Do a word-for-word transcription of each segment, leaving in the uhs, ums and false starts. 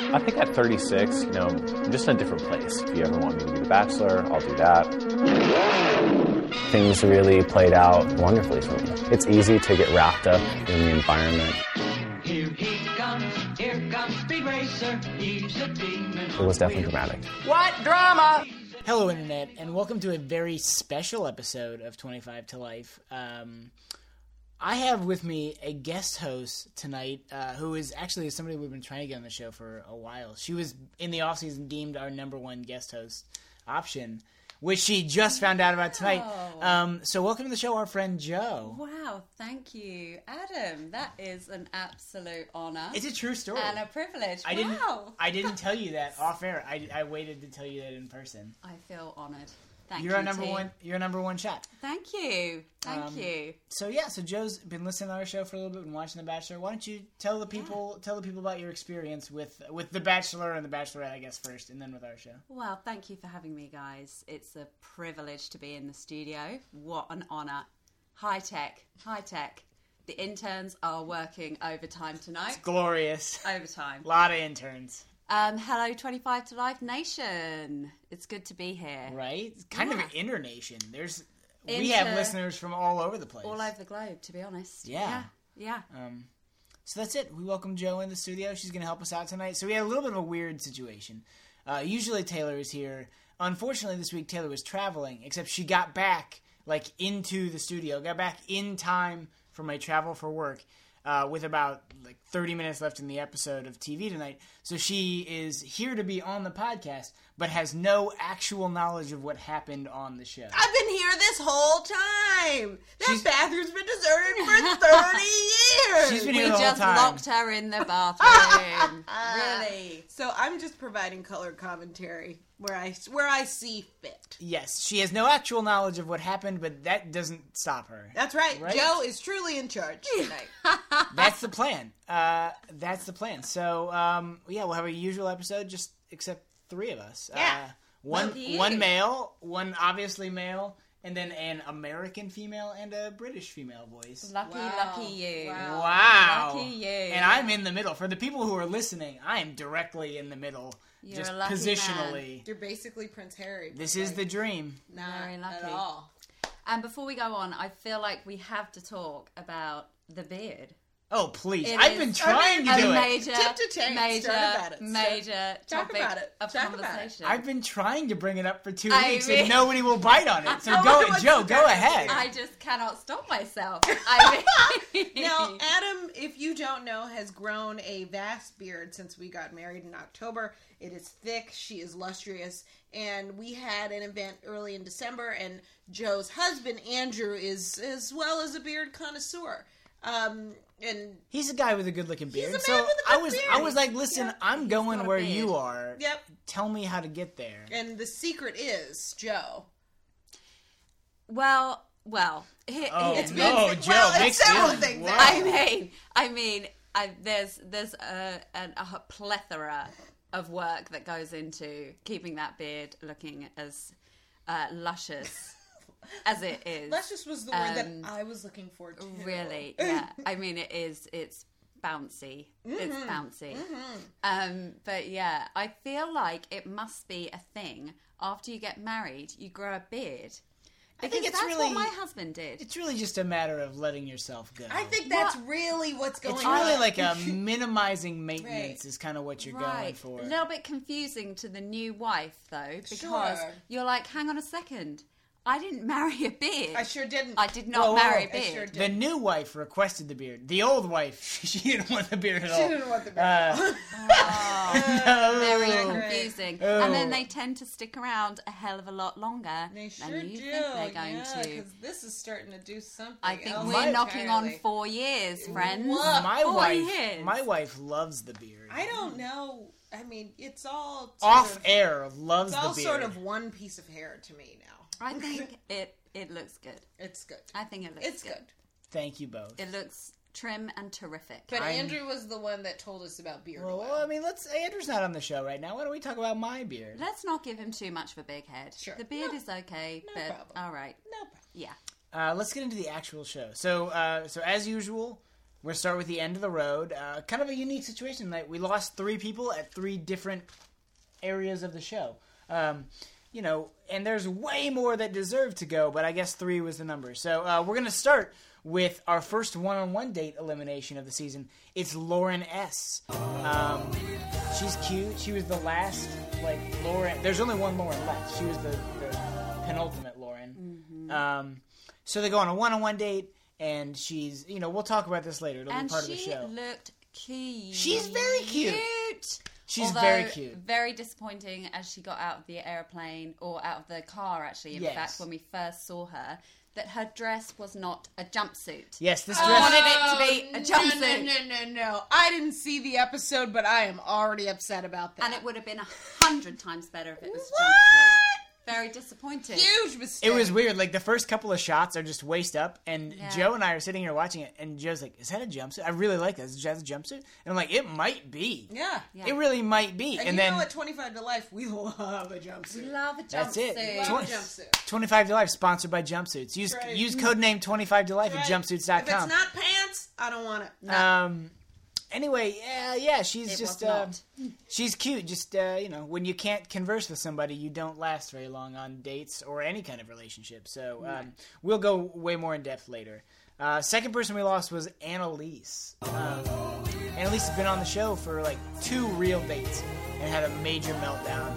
I think at thirty-six, you know, I'm just in a different place. If you ever want me to be the Bachelor, I'll do that. Things really played out wonderfully for me. It's easy to get wrapped up in the environment. Here he comes, here comes Speed Racer, he's a demon. It was definitely dramatic. What drama? Hello, Internet, and welcome to a very special episode of twenty-five to Life. Um, I have with me a guest host tonight uh, who is actually somebody we've been trying to get on the show for a while. She was, in the offseason, deemed our number one guest host option, which she just found out about tonight. Um, so welcome to the show, our friend Joe. Wow, thank you, Adam. That is an absolute honor. It's a true story. And a privilege. I wow. didn't, I didn't tell you that off air. I, I waited to tell you that in person. I feel honored. Thank you're you, a number team. one. You're a number one shot. Thank you. Thank Um, you. So yeah, so Joe's been listening to our show for a little bit and watching The Bachelor. Why don't you tell the people tell the people about your experience with with The Bachelor and The Bachelorette, I guess, first, and then with our show. Well, thank you for having me, guys. It's a privilege to be in the studio. What an honor. High tech. High tech. The interns are working overtime tonight. It's glorious. Overtime. A lot of interns. Um, hello, twenty-five to Life Nation. It's good to be here. Right? It's kind Yeah. of an internation. There's we Inter- have listeners from all over the place. All over the globe, to be honest. Yeah. Yeah. Yeah. Um, so that's it. We welcome Joe in the studio. She's going to help us out tonight. So we had a little bit of a weird situation. Uh, usually Taylor is here. Unfortunately, this week Taylor was traveling, except she got back like into the studio, got back in time for my travel for work. Uh, with about like thirty minutes left in the episode of T V tonight. So she is here to be on the podcast, but has no actual knowledge of what happened on the show. I've been here this whole time. That She's- bathroom's been deserted for thirty years. She's been We here the whole just time. locked her in the bathroom. Really? So I'm just providing color commentary where I where I see fit. Yes, she has no actual knowledge of what happened, but that doesn't stop her. That's right. Right? Joe is truly in charge tonight. That's the plan. Uh, that's the plan. So, um, yeah, we'll have a usual episode, just except three of us. Yeah. Uh, one Lucky one you. male, one obviously male, and then an American female and a British female voice. Lucky, Wow. lucky you. Wow. Wow. Lucky you. And I'm in the middle. For the people who are listening, I am directly in the middle. You're just a lucky positionally. You're basically Prince Harry. This is the dream. Not Very lucky. at all. And before we go on, I feel like we have to talk about the beard. Oh, please. It I've is been trying to a do it. major, Tip to tank. major, Start about it. major Talk topic about it. of Talk about it. conversation. I've been trying to bring it up for two I weeks mean- and nobody will bite on it. So No go, one wants Joe, to go talk ahead. about I just cannot stop myself. I mean, Now, Adam, if you don't know, has grown a vast beard since we got married in October. It is thick. She is lustrous. And we had an event early in December, and Joe's husband, Andrew, is as well as a beard connoisseur. Um, and He's a guy with a good looking beard. a man so with a I good was beard. I was like, listen, Yep. I'm He's going got a where beard. you are. Yep. Tell me how to get there. and the secret is Joe. well, well, here, Oh, here's no, been- Joe, well, it's mix several in. things. Whoa. I mean, I mean, I, there's there's a, a, a plethora of work that goes into keeping that beard looking as uh, luscious as it is. Luscious was the word Um, that I was looking for, too. Really, yeah. I mean, it is. It's bouncy. It's bouncy. Um, but yeah, I feel like it must be a thing. After you get married, you grow a beard. I Because think it's that's really what my husband did. it's really just a matter of letting yourself go. I think that's really what's going it's on. really like a minimizing maintenance Right. is kind of what you're going Right. for. A little bit confusing to the new wife, though, because Sure. you're like, hang on a second. I didn't marry a beard. I sure didn't. I did not Whoa, whoa, marry whoa. a I beard. sure did. The new wife requested the beard. The old wife, she didn't want the beard at all. She didn't want the beard. Uh, Oh, very no. confusing. Oh. And then they tend to stick around a hell of a lot longer They than sure you do. think they're going yeah, to. because this is starting to do something. I think else we're My- knocking on entirely. four years, friends. What? My four wife, years. my wife loves the beard. I don't know. I mean, it's all sort Off of, air loves It's all the beard. sort of one piece of hair to me now. I think it it looks good. It's good. I think it looks It's good. Thank you both. It looks trim and terrific. But I'm- Andrew was the one that told us about beard Well, oil. well, I mean, let's. Andrew's not on the show right now. Why don't we talk about my beard? Let's not give him too much of a big head. Sure. The beard No. is okay, No but problem. all right. no problem. Yeah. Uh, let's get into the actual show. So, uh, so as usual, we're going to start with the end of the road. Uh, kind of a unique situation tonight. We lost three people at three different areas of the show. Um, you know, and there's way more that deserve to go, but I guess three was the number. So uh, we're going to start with our first one-on-one date elimination of the season. It's Lauren S. Um, she's cute. She was the last, like, Lauren. There's only one Lauren left. She was the, the penultimate Lauren. Mm-hmm. Um, so they go on a one-on-one date, and she's, you know, we'll talk about this later. It'll and be part of the she show. looked cute. She's very cute. Cute. She's Although, very cute. Very disappointing as she got out of the airplane, or out of the car, actually, in Yes. fact, when we first saw her, that her dress was not a jumpsuit. Yes, this I dress... wanted it to be a No, jumpsuit. no, no, no, no. I didn't see the episode, but I am already upset about that. And it would have been a hundred times better if it was a What? jumpsuit. Very disappointed. Huge mistake. It was weird. Like, the first couple of shots are just waist up, and Yeah. Joe and I are sitting here watching it, and Joe's like, is that a jumpsuit? I really like that. Is that a jumpsuit? And I'm like, it might be. Yeah. Yeah. It really might be. And, And, you then know, at twenty-five to life, we love a jumpsuit. We love a jumpsuit. That's it. Love Twen- a jumpsuit. twenty-five to life, sponsored by Jumpsuits. Use Right. use code name twenty-five to life Right. at jumpsuits dot If it's com. not pants, I don't want it. Um. Anyway, yeah, yeah, she's It just was uh, not. she's cute. Just uh, you know, when you can't converse with somebody, you don't last very long on dates or any kind of relationship. So um, we'll go way more in depth later. Uh, second person we lost was Annalise. Um, Annalise has been on the show for like two real dates and had a major meltdown.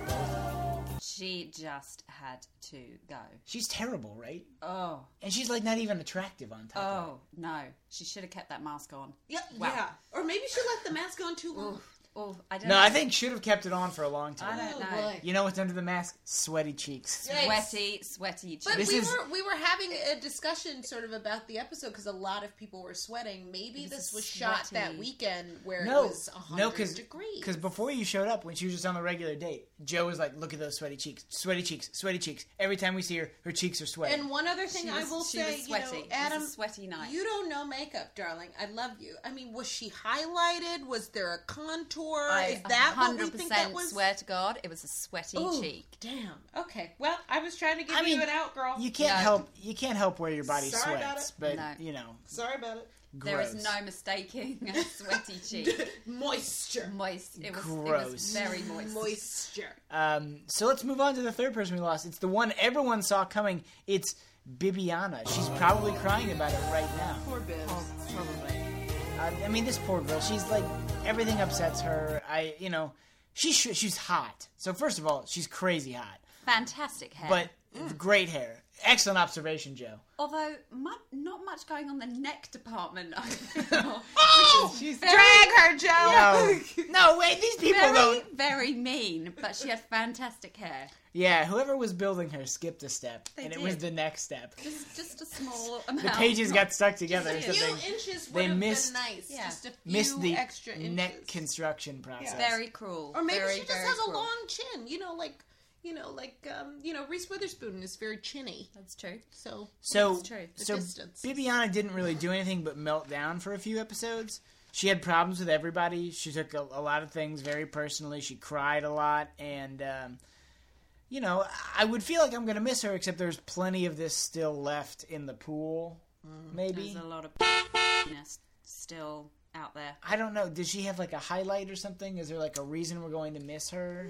She just had to go. She's terrible, right? Oh. And she's like not even attractive on top of it. Oh, no. She should have kept that mask on. Yeah, Wow. yeah. Or maybe she left the mask on too long. Oh, I don't No, know. I think should have kept it on for a long time. I don't know. Oh, boy. You know what's under the mask? Sweaty cheeks. Yikes. Sweaty, sweaty cheeks. But This we is- were we were having a discussion sort of about the episode because a lot of people were sweating. Maybe It was this was sweaty. shot that weekend where No, it was one hundred no, because degrees. before you showed up, when she was just on the regular date, Joe was like, "Look at those sweaty cheeks, sweaty cheeks, sweaty cheeks." Every time we see her, her cheeks are sweaty. And one other thing She I was- will she say, was you know, sweaty. It was a Adam, sweaty night. you don't know makeup, darling. I love you. I mean, was she highlighted? Was there a contour? I Is that what we one hundred think percent that was? swear to God, it was a sweaty Ooh, cheek. Damn. Okay. Well, I was trying to give I you mean, an out, girl. you can't No. help you can't help where your body Sorry about sweats, it. but No. you know, Sorry about it. There gross. is no mistaking a sweaty cheek. Moisture. Moist. It was, it Gross. was very moist. Moisture. Um, so let's move on to the third person we lost. It's the one everyone saw coming. It's Bibiana. She's probably crying about it right now. Poor Bibbs. Oh, probably. Uh, I mean, this poor girl. She's like everything upsets her. I, you know, she's she's hot. So first of all, she's crazy hot, Fantastic hair. but great hair. Excellent observation, Joe. Although, mu- not much going on the neck department. I feel. Oh! She's Drag her, Joe! No, no, wait. These people very, don't. very mean, but she had fantastic hair. Yeah, whoever was building her skipped a step, They and it was did. the next step. Just, just a small amount. The pages not- got stuck together. A so few they inches would they have missed- been nice. Yeah. Just a few missed the extra inches. neck construction process. Very cruel. Or maybe very, she just very has a cruel. long chin. You know, like you know, like um, you know, Reese Witherspoon is very chinny. That's true. So So, That's true. The so distance. Bibiana didn't really do anything but melt down for a few episodes. She had problems with everybody. She took a, a lot of things very personally. She cried a lot, and um, you know, I would feel like I'm going to miss her. Except there's plenty of this still left in the pool. Maybe There's a lot of still out there. I don't know. Did she have like a highlight or something? Is there like a reason we're going to miss her?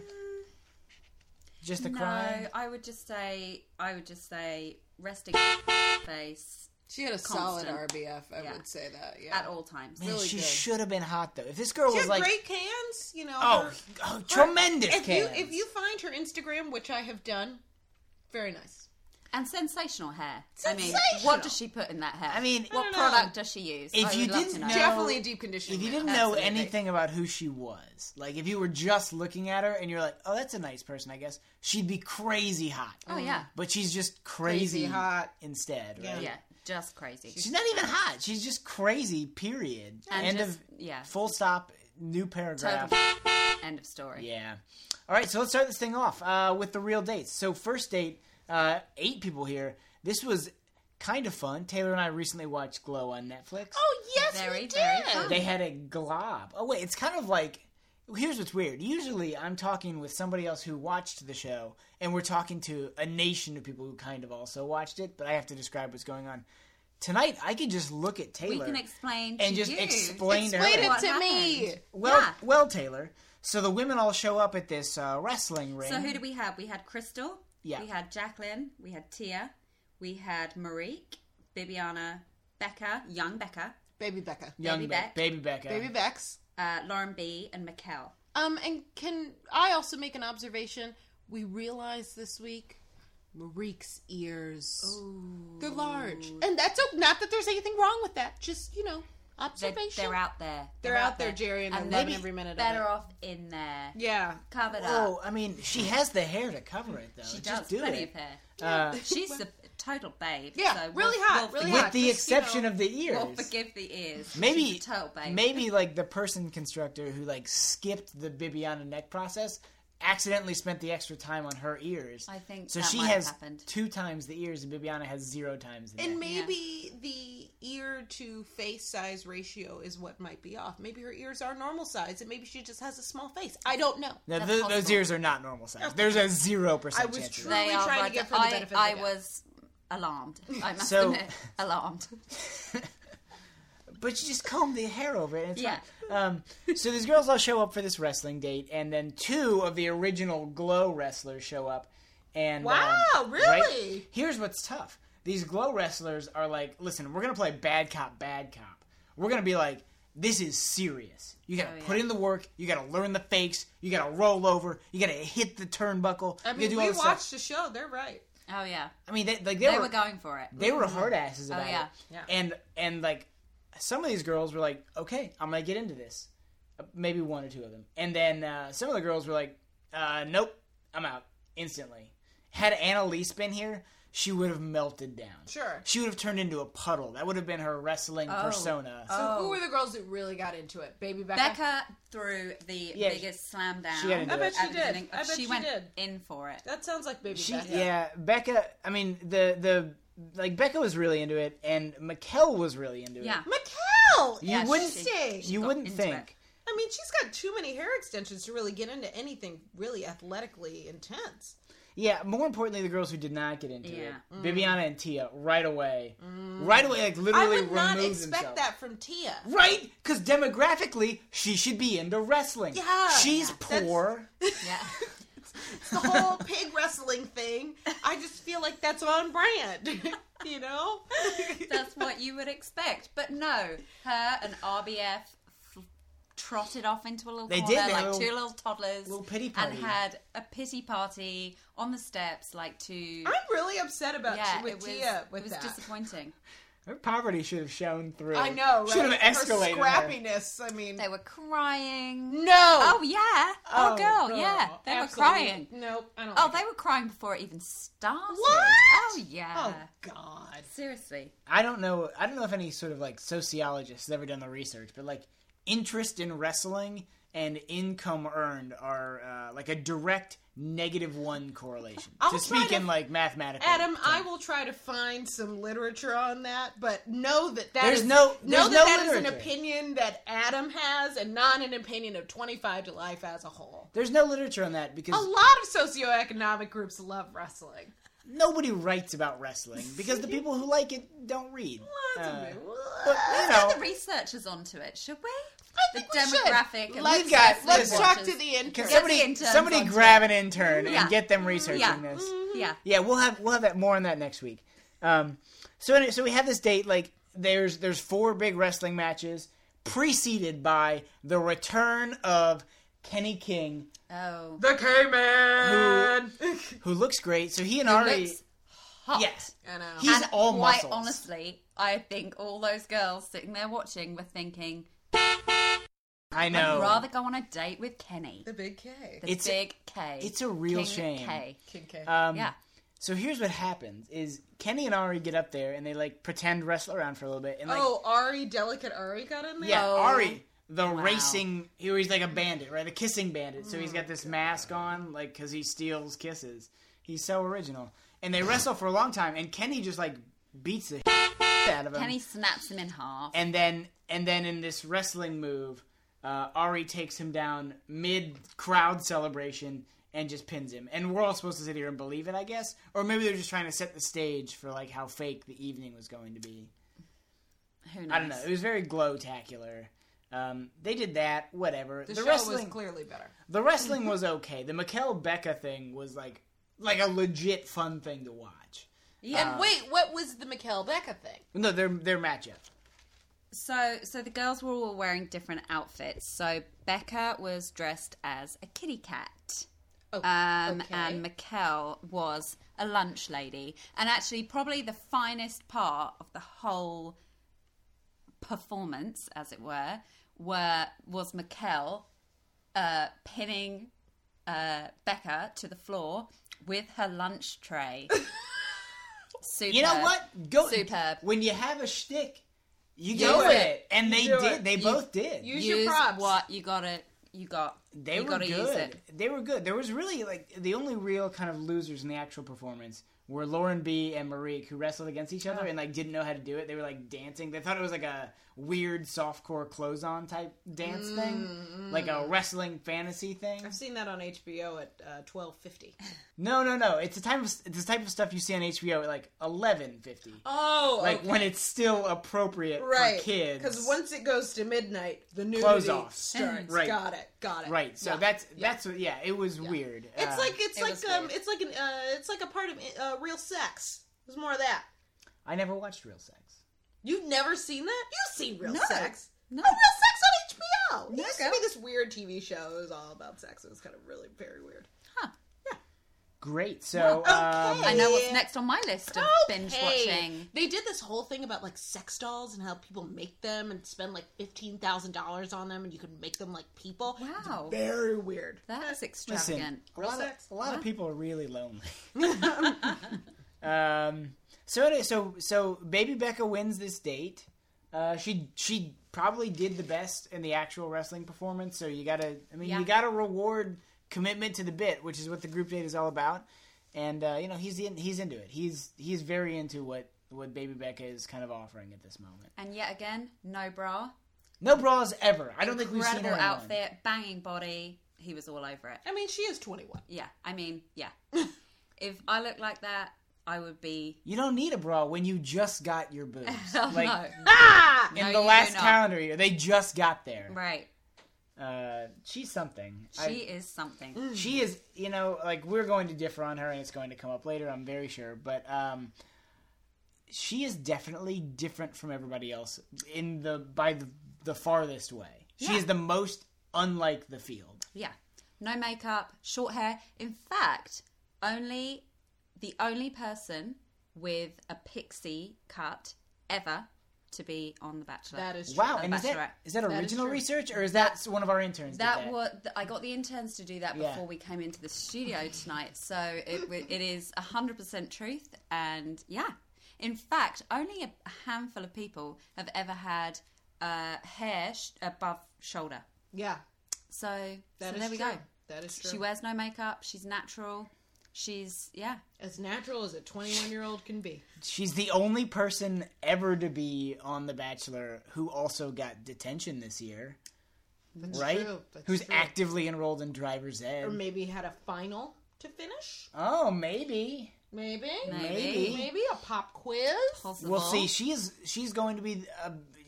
Just the no, crying? I would just say, I would just say, resting face she had a Constant. solid R B F. I Yeah. would say that. Yeah. at all times. Man, really she good. should have been hot though. If this girl She was had like, great cans. You know. oh, her- oh, her- tremendous If you cans. if you find her Instagram, which I have done, very nice. And sensational hair. I mean, Sensational. what does she put in that hair? I mean, what I don't know. product does she use? If I you would love didn't to know. know- Definitely a deep conditioning. If you now. didn't know Absolutely. anything about who she was, like if you were just looking at her and you're like, oh, that's a nice person, I guess, she'd be crazy hot. Oh yeah, But she's just crazy, Crazy hot. instead, right? yeah, just crazy. She's not even hot. She's just crazy, period. And End just- of, yeah. full stop, new paragraph. Total end of story. Yeah. All right, so let's start this thing off uh, with the real dates. So first date, uh, eight people here. This was kind of fun. Taylor and I recently watched Glow on Netflix. Oh yes, Very, we did. very fun. They had a glob. Oh, wait, it's kind of like... Here's what's weird. Usually I'm talking with somebody else who watched the show, and we're talking to a nation of people who kind of also watched it, but I have to describe what's going on. tonight I could just look at We Taylor can explain and to just you. explain to her. Explain it what to me. happened. Well, Yeah. well, Taylor. So the women all show up at this uh, wrestling ring. So who do we have? We had Crystal. Yeah. We had Jacqueline. We had Tia. We had Marique, Bibiana, Becca, young Becca, Baby Becca. Young Baby Be- Beck. Baby Becca. Baby Bex. uh, Lauren B, and Mikkel. Um, and can I also make an observation? We realized this week Marique's ears. They're large. And that's o- not that there's anything wrong with that. Just, you know, They're, observation. they're out there. They're out there, Jerry, and they're loving maybe every minute of better it. off in there. Yeah. Covered up. Oh, I mean, she has the hair to cover it, though. She Just does. do Plenty it. of hair. Uh, She's a total babe. Yeah, so really we'll, hot, we'll really forgive- with the just, you exception know, of the ears. We'll forgive the ears. Maybe, She's a total babe. maybe like the person constructor who like skipped the Bibiana neck process accidentally spent the extra time on her ears. I think so. that She might have has happened. two times the ears, and Bibiana has zero times the And neck. maybe the ear to face size ratio is what might be off. Maybe her ears are normal size, and maybe she just has a small face. I don't know. Now, That's th- those possible. ears are not normal size. There's a zero I percent was chance. of truly that. They are trying to right. give her the I, benefit of I the doubt. was alarmed. I must So- admit, alarmed. But you just comb the hair over it. And it's Yeah. fine. Um, so these girls all show up for this wrestling date, and then two of the original Glow wrestlers show up. And Wow, um, really? right? Here's what's tough: these Glow wrestlers are like, listen, we're gonna play bad cop, bad cop. We're gonna be like, this is serious. You gotta Oh, yeah. put in the work. You gotta learn the fakes. You gotta roll over. You gotta hit the turnbuckle. I you mean, gotta do we all this watched stuff. the show. They're right. Oh yeah, I mean, they, like they, they were, were going for it. they were hard asses about yeah. it. Yeah. And and like some of these girls were like, okay, I'm gonna get into this. Uh, Maybe one or two of them. And then uh, some of the girls were like, uh, nope, I'm out instantly. Had Annalise been here, she would have melted down. Sure. She would have turned into a puddle. That would have been her wrestling persona. So Oh. who were the girls that really got into it? Baby Becca? Becca threw the Yeah, biggest slam down. she got into I bet it. she at the did. beginning. I bet she she went did. in for it. That sounds like Baby She, Becca. yeah, Becca. I mean, the the like Becca was really into it, and Mikkel was really into it. Yeah. Mikkel! You Yeah, wouldn't. she- Interesting. she you got wouldn't into think. it. I mean, she's got too many hair extensions to really get into anything really athletically intense. Yeah, more importantly, the girls who did not get into Yeah. it, Bibiana and Tia, right away, right away, like literally I would not removed expect themselves. that from Tia. Right? Because demographically, she should be into wrestling. Yeah. She's Yeah. That's- poor. Yeah. It's the whole pig wrestling thing. I just feel like that's on brand. You know? That's what you would expect. But no, her and R B F f- trotted off into a little They corner did, they like little- two little toddlers. little pity And party. had a pity party on the steps like two... I'm really upset about yeah, with it was, Tia with it was that. disappointing. Her poverty should have shown through. I know, right? Should have escalated. Her her. scrappiness, I mean... They were crying. No! Oh, yeah. Oh, Oh, girl, girl, yeah. They absolutely. were crying. Nope, I don't Oh, like they it. were crying before it even started. What? Oh, yeah. Oh, God. Seriously. I don't know. I don't know if any sort of like sociologist has ever done the research, but like interest in wrestling and income earned are uh, like a direct negative one correlation. I'll to try speak to- in like mathematical. Adam, I terms. will try to find some literature on that, but know that that There's is- no- know there's that no that is an literature. opinion that Adam has, and not an opinion of twenty-five to life as a whole. There's no literature on that because A lot of socioeconomic groups love wrestling. nobody writes about wrestling because the people who like it don't read. Lots of Uh, people. but you Let's know, get the researchers onto it, should we? I think the we should. demographic. and Let's, We've got- let's listen. talk watchers. to the intern. can Get somebody the interns somebody onto grab it. an intern Yeah. and get them researching Yeah. this. Yeah. Yeah, we'll have we'll have that more on that next week. Um, so anyway, so we have this date. Like there's there's four big wrestling matches preceded by the return of Kenny King, Oh. The K-Man! who looks great. So he and Who Ari, looks hot. yes, I know. he's and all quite muscles. honestly, I think all those girls sitting there watching were thinking, I know. I'd rather go on a date with Kenny. The big K. The It's a- big K. it's a real King shame. K. King K. Um, Yeah. So here's what happens: is Kenny and Ari get up there and they like pretend wrestle around for a little bit, and like oh, Ari, Delicate Ari got in there? yeah, Oh. Ari. The Wow. racing, he was like a bandit, right? The kissing bandit. So he's got this mask on, like, because he steals kisses. He's so original. And they wrestle for a long time, and Kenny just, like, beats the out of him. Kenny snaps him in half. And then, and then in this wrestling move, uh, Ari takes him down mid-crowd celebration and just pins him. And we're all supposed to sit here and believe it, I guess. Or maybe they're just trying to set the stage for, like, how fake the evening was going to be. Who knows? I don't know. It was very glow-tacular. Um, they did that. Whatever. The, the show wrestling, was clearly better. the wrestling was okay. The Mikkel Becca thing was like like a legit fun thing to watch. Yeah. And wait, what was the Mikkel Becca thing? No, their their matchup. So, so the girls were all wearing different outfits. So Becca was dressed as a kitty cat. Oh, Um, okay. and Mikkel was a lunch lady. And actually, probably the finest part of the whole performance, as it were, were was Mikkel uh, pinning uh, Becca to the floor with her lunch tray. Superb. You know what? Go Superb. When you have a shtick, you Do go with it. it, and they Do did. it. They You- both did. Use Use your props. what you got it. You got. They you were gotta good. use it. They were good. There was really like the only real kind of losers in the actual performance were Lauren B and Marique, who wrestled against each other and like didn't know how to do it. They were like dancing. They thought it was like a weird softcore close-on type dance thing, like a wrestling fantasy thing. I've seen that on H B O at uh, twelve fifty. No, no, no. It's the type of it's the type of stuff you see on H B O at like eleven fifty. Oh, Like okay. when it's still appropriate right. for kids. Because once it goes to midnight, the nudity Close off. starts. Right. Got it. Got it. Right. So Yeah. that's that's what. Yeah, it was weird. It's Uh, like it's it was like um weird. it's like an uh it's like a part of uh, Real Sex. There's more of that. I never watched Real Sex. You've never seen that? You've seen Real No. Sex? No. Oh, Real Sex on H B O. It used to Okay. be this weird T V show. It was all about sex. It was kind of really very weird. Great. So Okay. um, I know what's next on my list of binge Okay. watching. They did this whole thing about like sex dolls and how people make them and spend like fifteen thousand dollars on them, and you can make them like people. Wow, Very weird. that's listen, extravagant. a lot, of, sex? a lot of What? people are really lonely. um. So anyway, so so Baby Becca wins this date. Uh, she she probably did the best in the actual wrestling performance. So you gotta, I mean, Yeah. you gotta reward commitment to the bit, which is what the group date is all about. And uh, you know, he's in, he's into it. He's he's very into what what Baby Becca is kind of offering at this moment. And yet again, no bra. No bras ever. I don't think we've seen her Incredible in one. outfit, banging body. He was all over it. I mean, she is twenty-one. Yeah, I mean, yeah. If I looked like that, I would be. You don't need a bra when you just got your boobs. Hell like no. Ah! in No, the you last do not. calendar year, they just got there. Right. Uh, she's something. She I- is something. she is. You know, like we're going to differ on her, and it's going to come up later. I'm very sure, but um, she is definitely different from everybody else in the by the, the farthest way. She Yeah. is the most unlike the field. Yeah. No makeup, short hair. In fact, only the only person with a pixie cut ever to be on The Bachelor. That is true. Wow, The and is Bachelorette. that is that That is original true. research, or is that, one of our interns? did That that was I got the interns to do that Yeah. before we came into the studio tonight, so it it is a hundred percent truth. And yeah, in fact, only a handful of people have ever had uh, hair sh- above shoulder. Yeah, So, that so is there we true. go. That is true. She wears no makeup. She's natural. She's yeah. as natural as a twenty-one-year-old can be. She's the only person ever to be on The Bachelor who also got detention this year, That's right? true. That's Who's true. actively enrolled in driver's ed. Or maybe had a final to finish. Oh, maybe. Maybe. Maybe. Maybe a pop quiz. Possible. We'll see. She is. She's going to be a,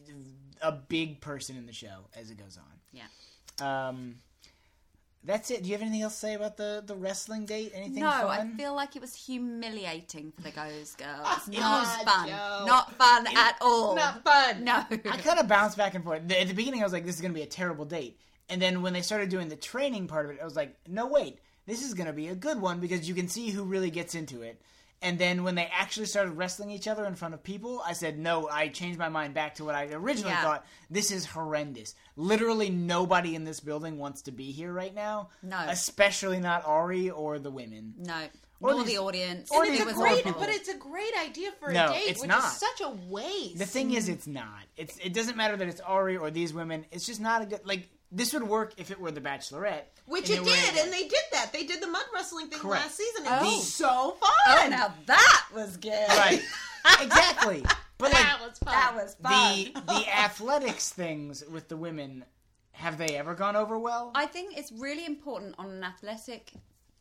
a big person in the show as it goes on. Yeah. Um, that's it. Do you have anything else to say about the, the wrestling date? Anything No, fun? I feel like it was humiliating for the Goes girls. It Not was- fun. Joe. Not fun at all. Not fun. No. I kind of bounced back and forth. The- At the beginning, I was like, this is going to be a terrible date. And then when they started doing the training part of it, I was like, no, wait. This is going to be a good one because you can see who really gets into it. And then when they actually started wrestling each other in front of people, I said, no, I changed my mind back to what I originally Yeah. thought. This is horrendous. Literally nobody in this building wants to be here right now. No. Especially not Ari or the women. No. Or Nor these- the audience. or And these it's it a was great, horrible. but it's a great idea for a No, date, it's which not. is such a waste. The thing is, it's not. It's It doesn't matter that it's Ari or these women. It's just not a good... Like, this would work if it were The Bachelorette. Which and it they were- did, and they did that. They did the mud wrestling thing Correct. last season. It Oh. was so fun. Oh, now that was good. Right. Exactly. But like, that was fun. That was fun. the the athletics things with the women, have they ever gone over well? I think it's really important on an athletic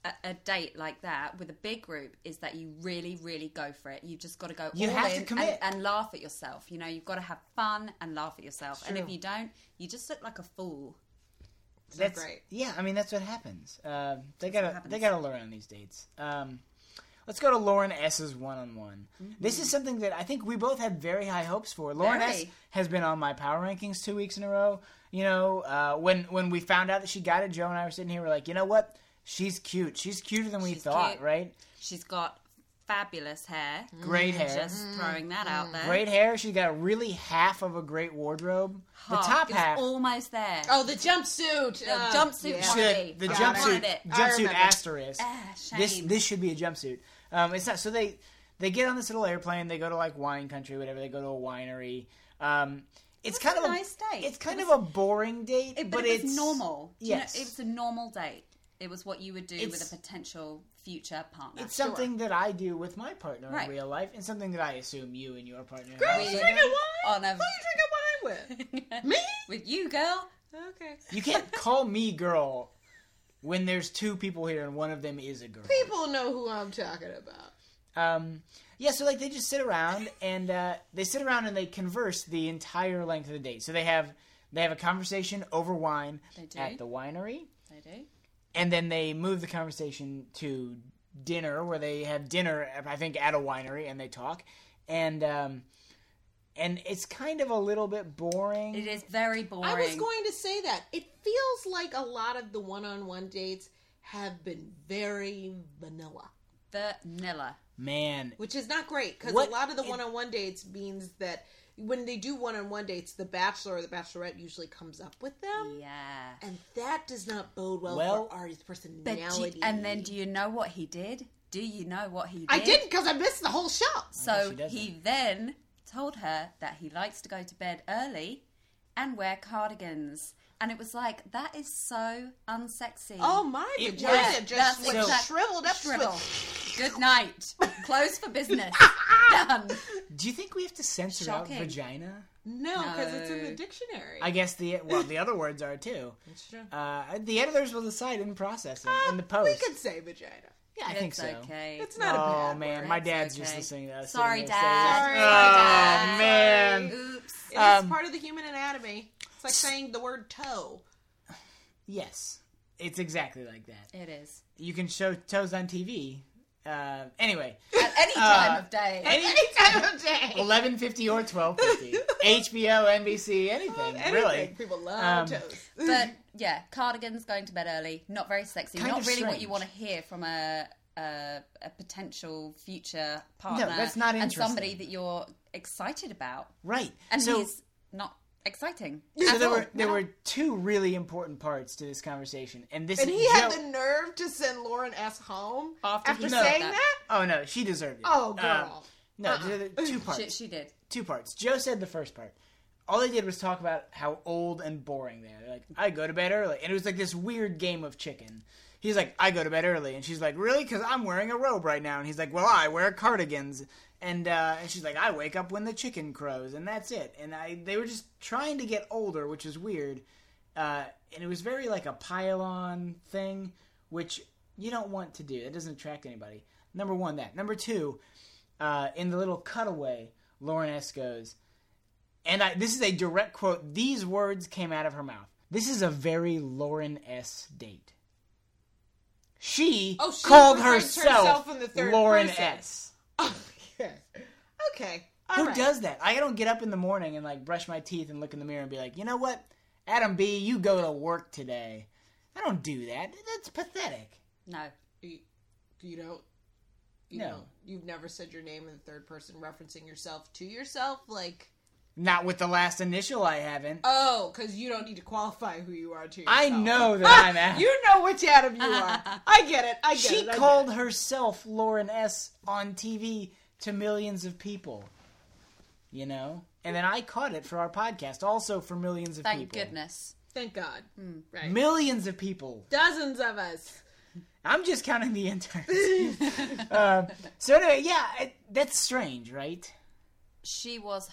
a, a date like that with a big group is that you really, really go for it. You've just got to go You all have to in commit. And, and laugh at yourself. You know, you've got to have fun and laugh at yourself. And if true. you don't, you just look like a fool. That's great. Yeah, I mean that's what happens. Uh, they gotta happens. they gotta learn on these dates. Um, let's go to Lauren S's one on one. This is something that I think we both had very high hopes for. Lauren S Very. has been on my power rankings two weeks in a row. You know, uh, when when we found out that she got it, Joe and I were sitting here. We're like, you know what? She's cute. She's cuter than we She's thought, cute. right? She's got fabulous hair. Great hair. Just throwing that out there. Great hair. She's got really half of a great wardrobe. The Half. top It was half. almost there. Oh, the jumpsuit. The uh, jumpsuit yeah. wannabe. the I jumpsuit wanted it. I jumpsuit remember. asterisk. Ah, shame. This this should be a jumpsuit. Um, it's not. So they they get on this little airplane. They go to like wine country, whatever. They go to a winery. Um, it's It was kind a of nice date. It's kind It of was- a boring date, It, but, but, it was it's normal. Do Yes, you know, it was a normal date. It was what you would do with It's- a potential future partner. it's something that I do with my partner Right. in real life, and something that I assume you and your partner. Girl, have you also drinking done. wine? On a- Who you drinking wine with? Me? with you, girl. Okay. You can't call me girl when there's two people here and one of them is a girl. People know who I'm talking about. Um, yeah, so like they just sit around and uh, they sit around and they converse the entire length of the date. So they have they have a conversation over wine They do. at the winery, They do. and then they move the conversation to dinner, where they have dinner, I think, at a winery, and they talk, and um, and it's kind of a little bit boring. It is very boring. I was going to say that. It feels like a lot of the one-on-one dates have been very vanilla, Vanilla. Man, which is not great because What- a lot of the it- one-on-one dates means that when they do one-on-one dates, the bachelor or the bachelorette usually comes up with them, Yeah. and that does not bode well, Well, for Ari's But personality. do, and then do you know what he did? Do you know what he did? I didn't because I missed the whole show. So she doesn't. he then told her that he likes to go to bed early and wear cardigans. And it was like, that is so unsexy. Oh my It vagina was- just that's went exact- shriveled up. Shrivel. With- Good night. Closed for business. Done. do you think we have to censor Shocking. out vagina? No, because it's in the No. dictionary. I guess the well, the other words are too. It's true. Uh, the editors will decide in processing in the We post. could say vagina. Yeah, I think It's so. okay. It's not a Oh bad man, word. my It's dad's just okay. listening to us. Sorry, sitting there Dad. saying- Sorry, Oh Dad. man. Oops. It is Um, part of the human anatomy. It's like saying the word toe. Yes, it's exactly like that. It is. You can show toes on T V. Uh, anyway, At any time Uh, of day. any Any time of day. eleven fifty or twelve fifty, H B O, N B C, anything, Anything. really. People love Um, toes. But yeah, cardigans, going to bed early, not very sexy. Kind not of really what strange. you want to hear from a a, a potential future partner. that's not And somebody interesting. that you're excited about. Right. And so, he's not exciting. so at there all. were there No. were two really important parts to this conversation, and this And is he had Joe- the nerve to send Lauren S. home After after, he said saying that. that? Oh no, she deserved it. Oh, Uh, girl. no, Uh-uh. there are two parts. She, she did. two parts. Joe said the first part. All they did was talk about how old and boring they are. They're like, I go to bed early. And it was like this weird game of chicken. He's like, I go to bed early. And she's like, really? Because I'm wearing a robe right now. And he's like, well, I wear cardigans. And uh, and she's like, I wake up when the chicken crows. And that's it. And I they were just trying to get older, which is weird. Uh, and it was very like a pile-on thing, which you don't want to do. It doesn't attract anybody. Number one, that. Number two, uh, in the little cutaway, Lauren S. goes, and I, this is a direct quote. These words came out of her mouth. This is a very Lauren S. date. She, Oh, she called refers to herself, herself in the third Lauren person. S. Okay. Okay. All Who right. does that? I don't get up in the morning and like brush my teeth and look in the mirror and be like, you know what, Adam B., you go to work today. I don't do that. That's pathetic. No. You, you don't. You No. don't, you've never said your name in the third person, referencing yourself to yourself, like. Not with the last initial. I haven't. Oh, because you don't need to qualify who you are to yourself. I know that I'm Adam. You know which Adam you are. I get it. I get She it. I get called it. herself Lauren S. on T V to millions of people. You know? And then I caught it for our podcast, also for millions of Thank people. goodness. Thank God. Hmm. Right. Millions of people. Dozens of us. I'm just counting the interns. uh, so anyway, yeah, it, that's strange, right? She was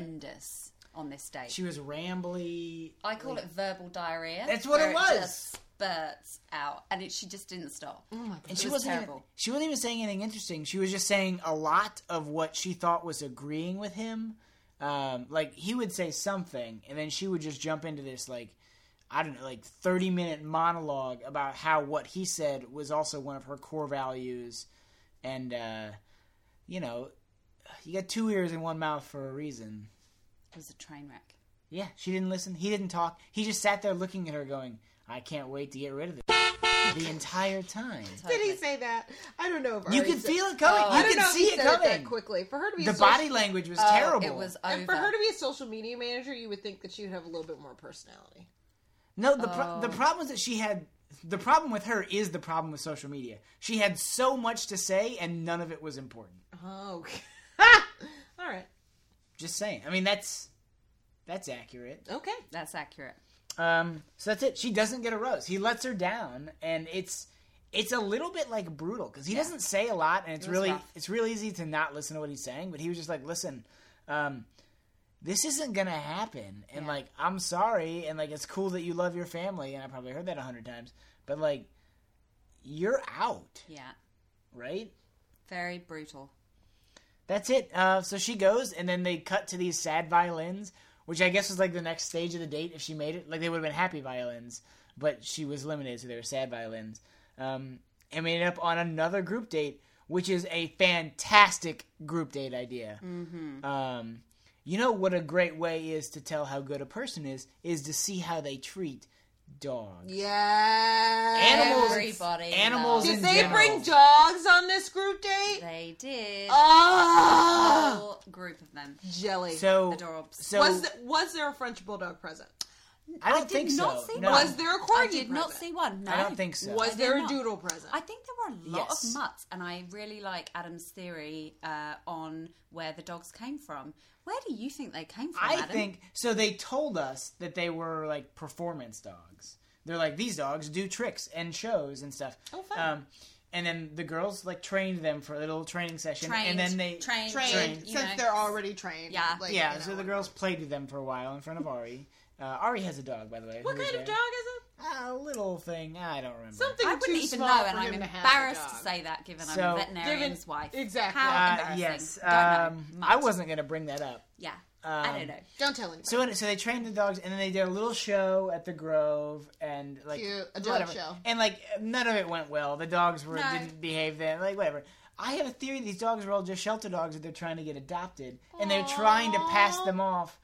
horrendous on this date. She was rambly. I call it verbal diarrhea. That's what where it was. just spurts out, and it, she just didn't stop. Oh my god. And she was wasn't even, terrible. she wasn't even saying anything interesting. She was just saying a lot of what she thought was agreeing with him. Um, like, he would say something, and then she would just jump into this, like, I don't know, like thirty-minute monologue about how what he said was also one of her core values. And, uh, you know, you got two ears and one mouth for a reason. It was a train wreck. Yeah, she didn't listen. He didn't talk. He just sat there looking at her going, I can't wait to get rid of this. The entire time. Did he say that? I don't know if You Ari could said- feel it coming. Oh, I you don't could know if see he it said that coming. quickly. For her to be The a social- body language was Oh, terrible. It was over. and for her to be a social media manager, you would think that she would have a little bit more personality. No, the pro- Oh. the problem is that she had the problem with her is the problem with social media. She had so much to say and none of it was important. Oh, okay. All right. Just saying. I mean, that's that's accurate. Okay. That's accurate. Um, so that's it. She doesn't get a rose. He lets her down, and it's it's a little bit like brutal because he Yeah. doesn't say a lot, and it's It was really rough. it's real easy to not listen to what he's saying. But he was just like, "Listen, um, this isn't gonna happen," and Yeah. like, "I'm sorry," and like, "It's cool that you love your family," and I probably heard that a hundred times, but like, you're out, Yeah. right? Very brutal. That's it. Uh, so she goes, and then they cut to these sad violins, which I guess was like the next stage of the date if she made it. Like, they would have been happy violins, but she was limited, so they were sad violins. Um, and we ended up on another group date, which is a fantastic group date idea. Mm-hmm. Um, you know what a great way is to tell how good a person is, is to see how they treat dogs. Yeah. Animals, Everybody animals loves in Did they general. bring dogs on this group date? They did. Oh, A whole group of them. jelly. So, Adorbs. so was the, was there a French bulldog present? I don't I did think not so. see No. one. Was there a I corgi did not present? see one. No. I don't think so. Was I there did a not. doodle present? I think there were a lot Yes. of mutts, and I really like Adam's theory uh, on where the dogs came from. Where do you think they came from, I Adam? think so. They told us that they were like performance dogs. They're like, these dogs do tricks and shows and stuff. Oh, fun. Um, and then the girls like trained them for a little training session, trained, and then they trained, trained, Trained. you since know. they're already trained. Yeah. like, yeah. you know, So the whatever. girls played with them for a while in front of Ari. Uh, Ari has a dog, by the way. What who was kind of there. dog is it? A little thing. I don't remember. Something I too wouldn't even small know, for and I'm him to have embarrassed a to dog. say that, given So- I'm a veterinarian's Given- wife. exactly. How Uh, embarrassing. yes. Don't know. Um, Mutt. I wasn't going to bring that up. Yeah. Um, I don't know. Don't tell anybody. So, so they trained the dogs, and then they did a little show at the Grove, and like Cute. A dog whatever. show. And like none of it went well. The dogs were No. didn't behave then, like whatever. I have a theory these dogs are all just shelter dogs that they're trying to get adopted, and they're trying to pass them off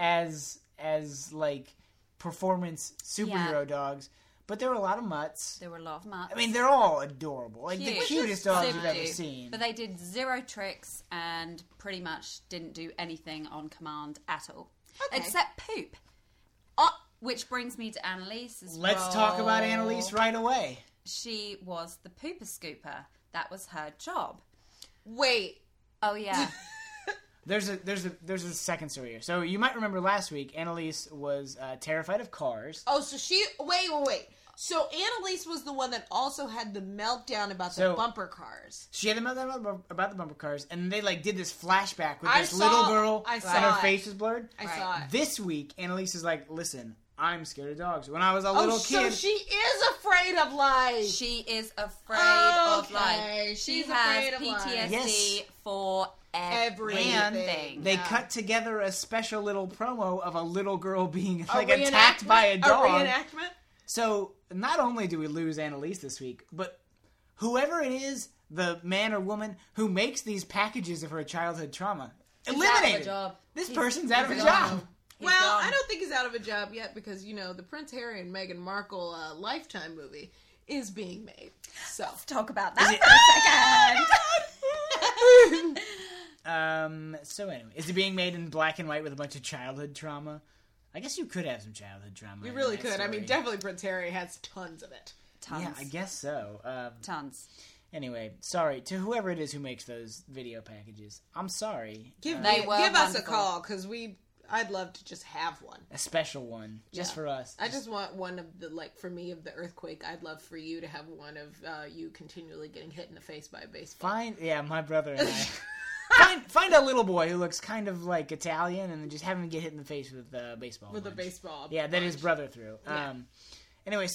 as as like performance superhero Yeah. dogs. But there were a lot of mutts. There were a lot of mutts. I mean, they're all adorable, like the Cute. cutest dogs Super you've ever cute. seen. But they did zero tricks and pretty much didn't do anything on command at all. Okay. Except poop. Uh, which brings me to Annalise's Let's talk about role. Annalise right away. She was the pooper scooper. That was her job. Wait. Oh, yeah. There's a there's a there's a second story here. So you might remember last week, Annalise was uh, terrified of cars. Oh, so she. Wait, wait, wait. So Annalise was the one that also had the meltdown about So- the bumper cars. She had a meltdown about, about the bumper cars, and they like did this flashback with I this saw- little girl, I and saw her it. face was blurred. I Right. saw it. This week, Annalise is like, "Listen, I'm scared of dogs. When I was a little oh, so kid, she is afraid of life. She is afraid Okay. of life. She She's has afraid of P T S D life. for Everything. everything. they Yeah. cut together a special little promo of a little girl being A like attacked reenactment? by a dog." A reenactment? So not only do we lose Annalise this week, but whoever it is, the man or woman who makes these packages of her childhood trauma, out of a eliminated. job. This He's- person's out of a he's job. gone. He's Well, gone. I don't think he's out of a job yet because, you know, the Prince Harry and Meghan Markle uh, Lifetime movie is being made. So. Let's talk about that for a second. Um. So anyway, is it being made in black and white with a bunch of childhood trauma? I guess you could have some childhood trauma. We in really that could. I mean, story. definitely Prince Harry has tons of it. Tons. Yeah, I guess so. Um, Tons. anyway, sorry to whoever it is who makes those video packages. I'm sorry. Give, Uh, They me, were give us a wonderful. call because we. I'd love to just have one. a special one just Yeah. for us. I just want one of the, like, for me, of the earthquake. I'd love for you to have one of uh, you continually getting hit in the face by a baseball. Find yeah, my brother and I. find find a little boy who looks kind of like Italian, and then just have him get hit in the face with a baseball. With a punch. baseball. Yeah, that his punch. brother threw. Yeah. Um, anyway, so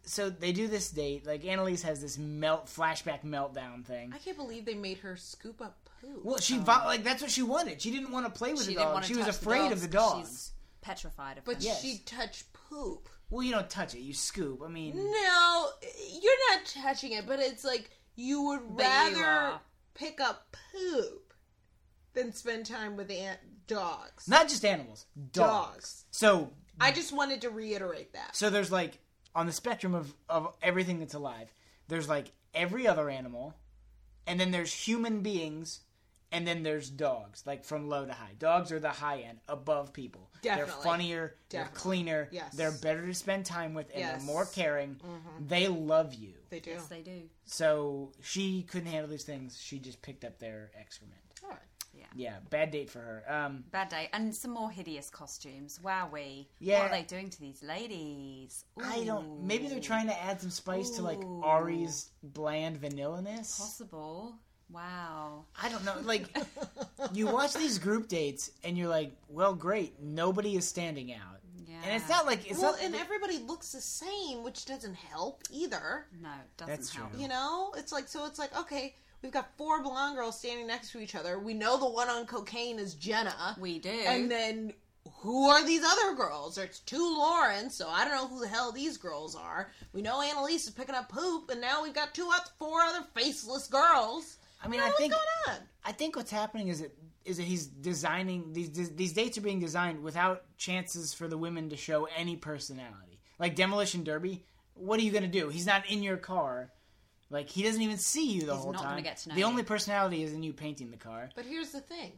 so they do this date. Like, Annalise has this melt flashback meltdown thing. I can't believe they made her scoop up poop. Well, she vo- like that's what she wanted. She didn't want to play with She the didn't dog. want to She was touch the afraid dogs of the 'cause dogs. She's petrified of but them. Yes. she touched poop. Well, you don't touch it. You scoop. I mean, No, you're not touching it, but it's like you would But you rather are. pick up poop than spend time with ant dogs. not just animals, dogs. Dogs. So, I just wanted to reiterate that. so there's like on the spectrum of of everything that's alive. There's like every other animal, and then there's human beings, and then there's dogs. Like from low to high. Dogs are the high end, above people. They're Definitely. funnier. They're Definitely. cleaner. Yes. They're better to spend time with, and Yes. they're more caring. They love you. They do. Yes, they do. So she couldn't handle these things. She just picked up their excrement. All right. Yeah, bad date for her. Um, Bad day. And some more hideous costumes. Wowee. Yeah. What are they doing to these ladies? I don't. Maybe they're trying to add some spice to like Ooh. Ari's bland vanilla-ness. Possible. Wow. I don't know. Like, you watch these group dates and you're like, well, great. Nobody is standing out. Yeah. And it's not like it's well, not. and everybody looks the same, which doesn't help either. No, it doesn't That's help. true. You know, it's like so. It's like okay, we've got four blonde girls standing next to each other. We know the one on cocaine is Jenna. We do. And then who are these other girls? There's two Laurens, so I don't know who the hell these girls are. We know Annalise is picking up poop, and now we've got two out four other faceless girls. I mean, You know, I what's think. going on? I think what's happening is that is that he's designing these these dates are being designed without chances for the women to show any personality. Like Demolition Derby, what are you gonna do? He's not in your car. Like he doesn't even see you the He's whole not time. gonna get to know the you. only personality is in you painting the car. But here's the thing.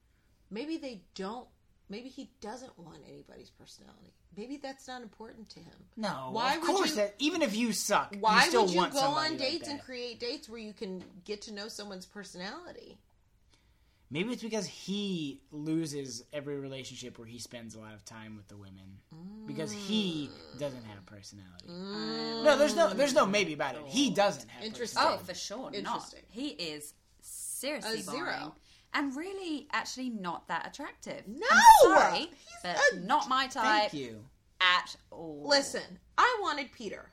Maybe they don't. Maybe he doesn't want anybody's personality. Maybe that's not important to him. No, Why of would course you- that even if you suck, Why you still would you want go somebody on like dates and that. create dates where you can get to know someone's personality? Maybe it's because he loses every relationship where he spends a lot of time with the women because he doesn't have personality. No, there's no, there's no maybe about it. He doesn't have. Interesting. Oh, personality. for sure not. Interesting. He is seriously A zero. boring. And really, actually not that attractive. No! I'm sorry, He's but a- not my type Thank you. at all. Listen, I wanted Peter.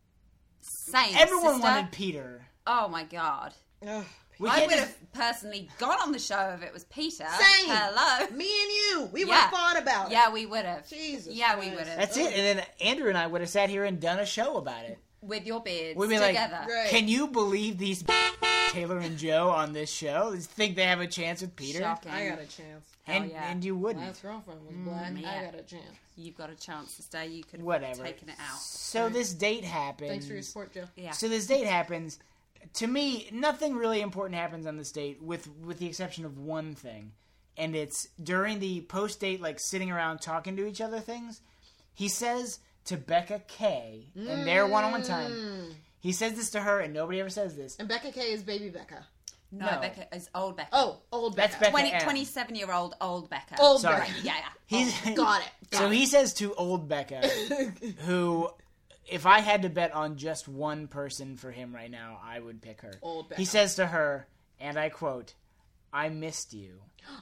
Same. Everyone sister. wanted Peter. Oh my god. Ugh. We I can't would just- have personally gone on the show if it was Peter. Same. Hello. Me and you. We would Yeah. have fought about it. Yeah, we would have. Jesus Yeah, we Christ. would have. That's it. And then Andrew and I would have sat here and done a show about it. With your beards We'd be like, together. Right. can you believe these Taylor and Joe on this show think they have a chance with Peter? Shocking. I got a chance. And, Hell yeah. and you wouldn't. Last girlfriend was black. yeah. I got a chance. You've got a chance to stay. You could have Whatever. taken it out. So this date happens. Thanks for your support, Joe. Yeah. So this date happens. To me, nothing really important happens on this date, with with the exception of one thing, and it's during the post date, like sitting around talking to each other things. He says to Becca K, in their one on one time, he says this to her, and nobody ever says this. And Becca K is baby Becca. no, no. Becca is old Becca. Oh, old That's Becca. Becca. twenty, M. twenty-seven-year-old old Becca. Old Sorry. Becca. Yeah, yeah. He's Got it. Got so it. he says to old Becca, who, if I had to bet on just one person for him right now, I would pick her. Old Becca. He says to her, and I quote, "I missed you."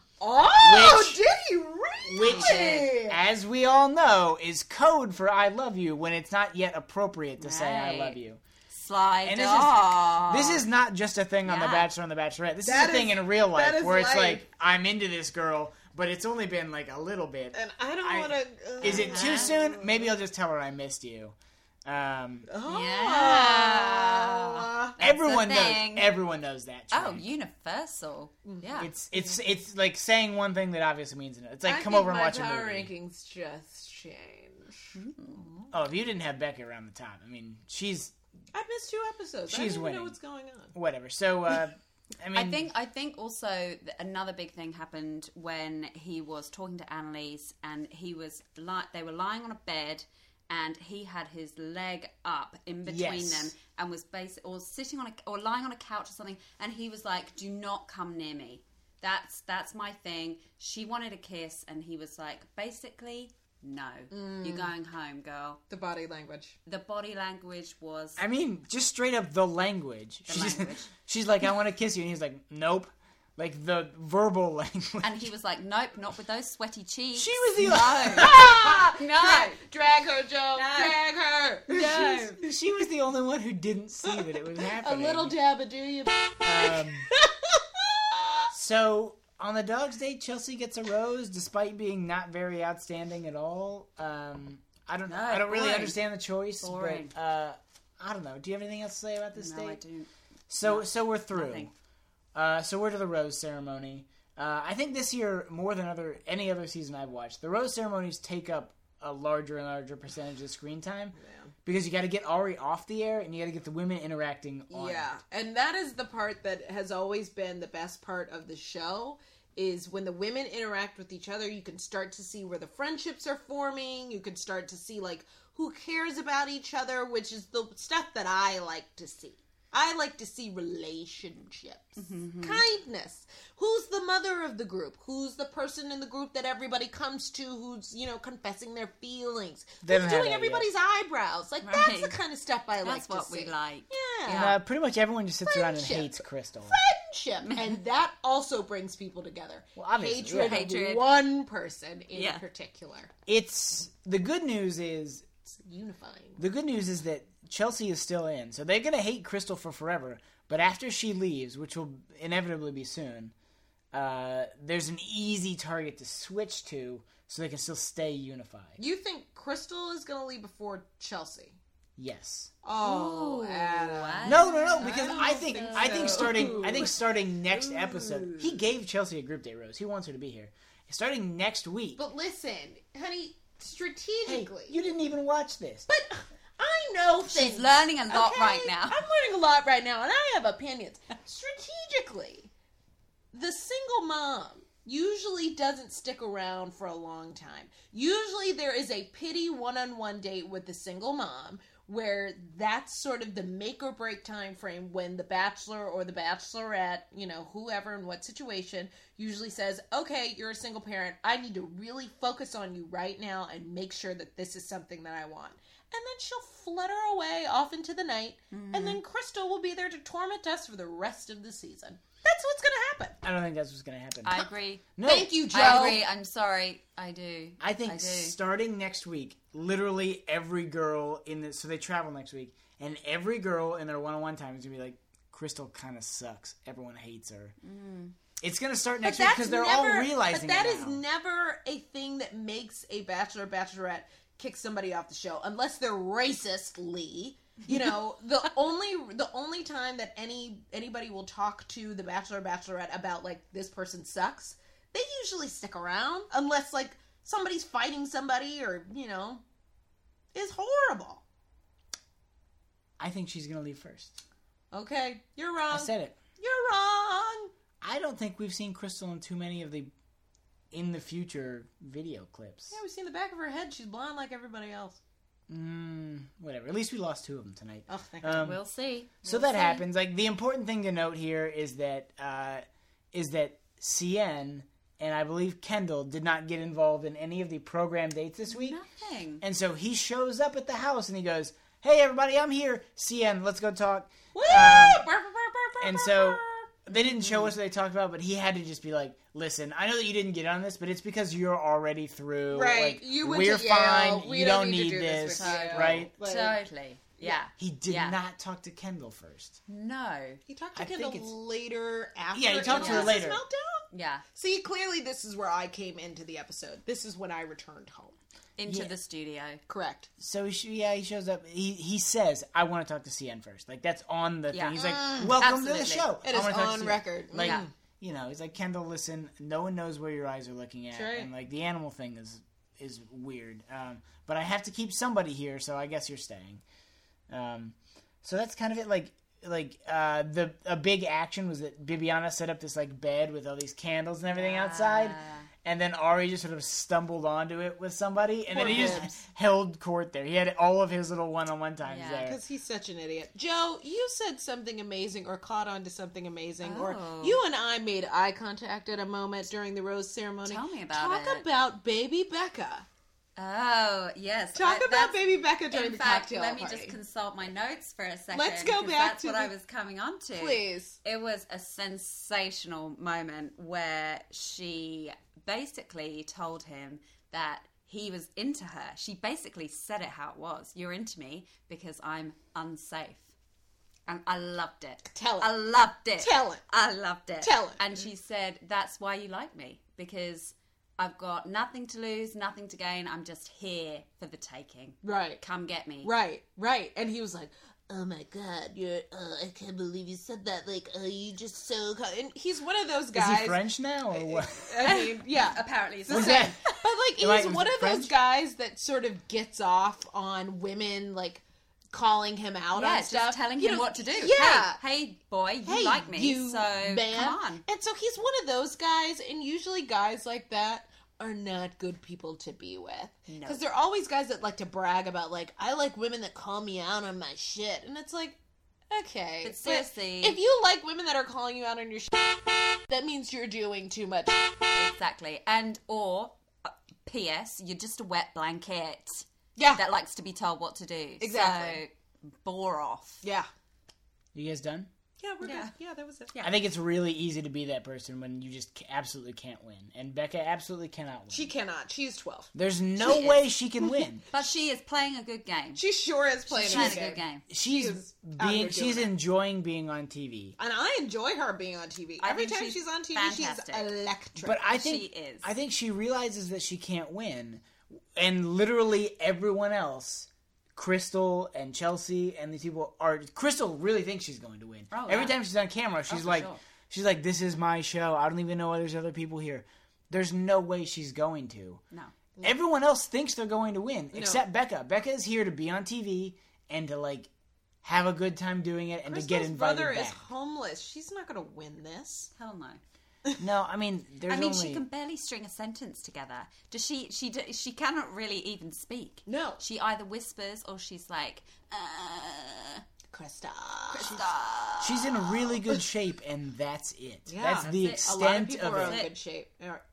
Oh, Which- did he really? Which, as we all know, is code for "I love you" when it's not yet appropriate to say "I Right. love you." Slide And this is off. this is not just a thing on The Yeah. Bachelor and The Bachelorette. This That is a thing is- in real life that is where it's life. like, I'm into this girl, but it's only been like a little bit. And I don't I- want to. Uh, Is it too soon? Maybe I'll just tell her I missed you. Um, Oh. Yeah. That's everyone the knows. thing. Everyone knows that. Oh, trick. universal. Yeah. It's it's it's like saying one thing that obviously means another. It's like I come think over and my watch a power movie. rankings just change. Oh, if you didn't have Becca around the top, I mean, she's I missed two episodes. I She's don't even winning. know what's going on. whatever. So, uh, I mean, I think I think also that another big thing happened when he was talking to Annalise, and he was li- they were lying on a bed, and he had his leg up in between Yes. them, and was basically or sitting on a or lying on a couch or something, and he was like, "Do not come near me. That's that's my thing." She wanted a kiss, and he was like, basically, "No, you're going home, girl." The body language. The body language was I mean, just straight up the language. The she's language. she's like, I want to kiss you, and he's like, nope. like the verbal language. And he was like, nope, not with those sweaty cheeks. She was the No. no. Drag her, Joe. Drag her. No. She, she was the only one who didn't see that it was A happening. little dabba do you? Um, so on the dog's date, Chelsea gets a rose despite being not very outstanding at all. Um, I don't know. No, I don't really boring. understand the choice, Boring. but uh, I don't know. Do you have anything else to say about this No, date? I do. So so we're through. Nothing. Uh, so we're to the rose ceremony. Uh, I think this year, more than other any other season I've watched, the rose ceremonies take up a larger and larger percentage of screen time because you got to get Ari off the air and you got to get the women interacting on Yeah, it. and that is the part that has always been the best part of the show, is when the women interact with each other, you can start to see where the friendships are forming, you can start to see, like, who cares about each other, which is the stuff that I like to see. I like to see relationships. Mm-hmm. Kindness. Who's the mother of the group? Who's the person in the group that everybody comes to who's, you know, confessing their feelings? They haven't Who's had doing that everybody's eyebrows? Like, that's Right. the kind of stuff I like That's to what see. we like. Yeah. And, uh, pretty much everyone just sits around and Friendship. hates Crystal. Friendship. And that also brings people together. Well, obviously, Hatred yeah. of Hatred. one person in Yeah. particular. It's the good news is It's unifying. the good news is that Chelsea is still in, so they're gonna hate Crystal for forever. But after she leaves, which will inevitably be soon, uh, there's an easy target to switch to, so they can still stay unified. You think Crystal is going to leave before Chelsea? Yes. Oh, Ooh, Adam. what? No, no, no. Because don't I think think I think so. starting I think starting next episode, he gave Chelsea a group day rose. He wants her to be here. Starting next week. But listen, honey, Hey, strategically. you didn't even watch this. But I know things. She's learning a lot okay? right now. I'm learning a lot right now, and I have opinions. Strategically, the single mom usually doesn't stick around for a long time. Usually there is a pity one-on-one date with the single mom where that's sort of the make or break time frame when the bachelor or the bachelorette, you know, whoever in what situation, usually says, okay, you're a single parent. I need to really focus on you right now and make sure that this is something that I want. And then she'll flutter away off into the night, Mm-hmm. and then Crystal will be there to torment us for the rest of the season. That's what's going to happen. I don't think that's what's going to happen. I agree. no, Thank you, Joe. I agree. I'm sorry. I do. I think I do. starting next week, literally every girl in this, so they travel next week, and every girl in their one-on-one time is going to be like, Crystal kind of sucks. Everyone hates her. Mm. It's going to start But next week that's because they're never, all realizing But that it is now. never a thing that makes a bachelor or bachelorette kick somebody off the show, unless they're racistly. You know, the only the only time that any anybody will talk to the bachelor or bachelorette about, like, this person sucks, they usually stick around unless, like, somebody's fighting somebody or, you know, is horrible. I think she's going to leave first. Okay, you're wrong. I said it. You're wrong. I don't think we've seen Crystal in too many of the in the future video clips. Yeah, we've seen the back of her head. She's blonde like everybody else. Mm, whatever. At least we lost two of them tonight. Oh, thank Um, We'll see. So We'll that see. happens. Like, the important thing to note here is that uh, is that C N and I believe Kendall did not get involved in any of the program dates this week. Nothing. And so he shows up at the house and he goes, "Hey everybody, I'm here. C N, let's go talk." Woo! Um, Burr, burr, burr, burr, and burr, so burr. they didn't show us what they talked about, but he had to just be like, "Listen, I know that you didn't get on this, but it's because you're already through. Right, Like, you went we're to Yale. fine. We you don't don't need to need do this this, with you." right?" Like, Totally. Yeah. He did Yeah. not talk to Kendall first. No. He talked to I think Kendall it's- later after. Yeah, he talked to her His later. meltdown? Yeah. See, clearly this is where I came into the episode. This is when I returned home. Into Yeah. the studio. Correct. So he sh- yeah, he shows up. He he says, "I want to talk to C N first." Like, that's on the Yeah. thing. He's like, Mm, "Welcome to the absolutely. show." It I is wanna talk to on C N." record. Like, Yeah. you know, he's like, "Kendall, listen. No one knows where your eyes are looking at, That's right. and like the animal thing is is weird. Um, but I have to keep somebody here, so I guess you're staying." Um, so that's kind of it. Like. Like uh, the a big action was that Bibiana set up this like bed with all these candles and everything outside, and then Ari just sort of stumbled onto it with somebody, and Poor then he just Bibbs. held court there. He had all of his little one-on-one times Yeah. there. Because he's such an idiot. Joe, you said something amazing or caught on to something amazing. Or Oh. you and I made eye contact at a moment during the rose ceremony. Tell me about Talk it. about baby Becca. Oh, yes. Talk I- about that's- Baby Becca during In the fact, cocktail let me party. just consult my notes for a second. Let's go because back that's to what the- I was coming on to. Please. It was a sensational moment where she basically told him that he was into her. She basically said it how it was. You're into me because I'm unsafe. And I loved it. Tell it. I loved it. Tell it. I loved it. Tell it. And she said, that's why you like me. Because I've got nothing to lose, nothing to gain. I'm just here for the taking. Right. Come get me. Right, right. And he was like, oh my god, you're, uh, I can't believe you said that. Like, uh, you just so... Co-. And he's one of those Is guys... he French now, or what? I mean, yeah. Apparently it's The the same. same. But, like, Am I- he's was one it of those French? guys that sort of gets off on women, like, calling him out Yeah, on just stuff. telling You him know, what to do. Yeah. Hey, hey boy, you Hey, like me, you so man. come on. And so he's one of those guys, and usually guys like that are not good people to be with. No. Because they're always guys that like to brag about, like, I like women that call me out on my shit. And it's like, okay. But seriously- if you like women that are calling you out on your shit, that means you're doing too much. Exactly. And, or, uh, P S, you're just a wet blanket Yeah. that likes to be told what to do. Exactly. So, bore off. yeah. You guys done? Yeah, we're Yeah. good. Yeah, that was it. Yeah. I think it's really easy to be that person when you just ca- absolutely can't win. And Becca absolutely cannot win. She cannot. She's twelve. There's no She way is. she can win. But she is playing a good game. She sure is playing She's a playing good a good game. game. She's is out being here she's doing it. enjoying being on T V. And I enjoy her being on T V. I Every think time she's she's on T V, fantastic. she's electric. But I think She is. I think she realizes that she can't win, and literally everyone else, Crystal and Chelsea and these people are. Crystal really thinks she's going to win. Oh, Every yeah. time she's on camera, she's for like, sure. she's like, "This is my show. I don't even know why there's other people here." There's no way she's going to. No. Everyone else thinks they're going to win, except Becca. Becca is here to be on T V and to like have a good time doing it and to get Crystal's invited brother back. is homeless. She's not going to win this. Hell no. No, I mean, there's I mean, only she can barely string a sentence together. Does she? She d- she cannot really even speak. No. She either whispers or she's like, uh, Krista. "Stop." she's in really good shape, and that's it. Yeah. that's the That's it. A lot of extent people of are it. in good shape.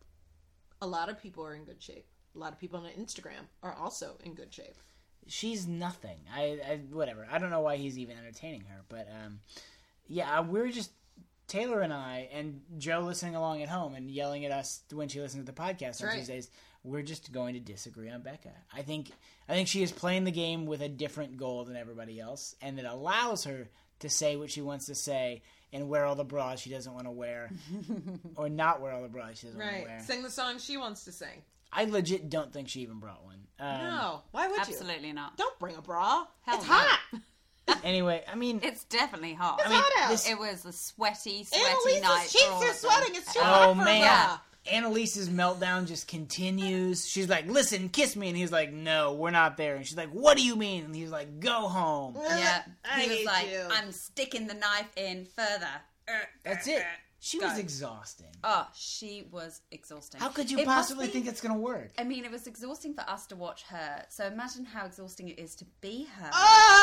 A lot of people are in good shape. A lot of people on Instagram are also in good shape. She's nothing. I, I whatever. I don't know why he's even entertaining her, but um, yeah, we're just Taylor and I and Joe listening along at home and yelling at us when she listens to the podcast on Right. Tuesdays. We're just going to disagree on Becca. I think I think she is playing the game with a different goal than everybody else, and it allows her to say what she wants to say and wear all the bras she doesn't want to wear, or not wear all the bras she doesn't want to Right. wear. Sing the song she wants to sing. I legit don't think she even brought one. Um, No. Why would you? Absolutely not. Don't bring a bra. Hell it's no. hot. Anyway, I mean, It's definitely hot. It's hot out. this- It was a sweaty, sweaty Annalise's night. cheeks for all are of them. sweating. It's too oh hot for a man, bra. Annalise's meltdown just continues. She's like, "Listen, kiss me," and he's like, "No, we're not there." And she's like, "What do you mean?" And he's like, "Go home." Yeah, I he was hate like, you. "I'm sticking the knife in further." Uh, That's uh, it. uh. She was Go. exhausting. Oh, she was exhausting. How could you It must possibly be- think it's gonna work? I mean, it was exhausting for us to watch her. So imagine how exhausting it is to be her.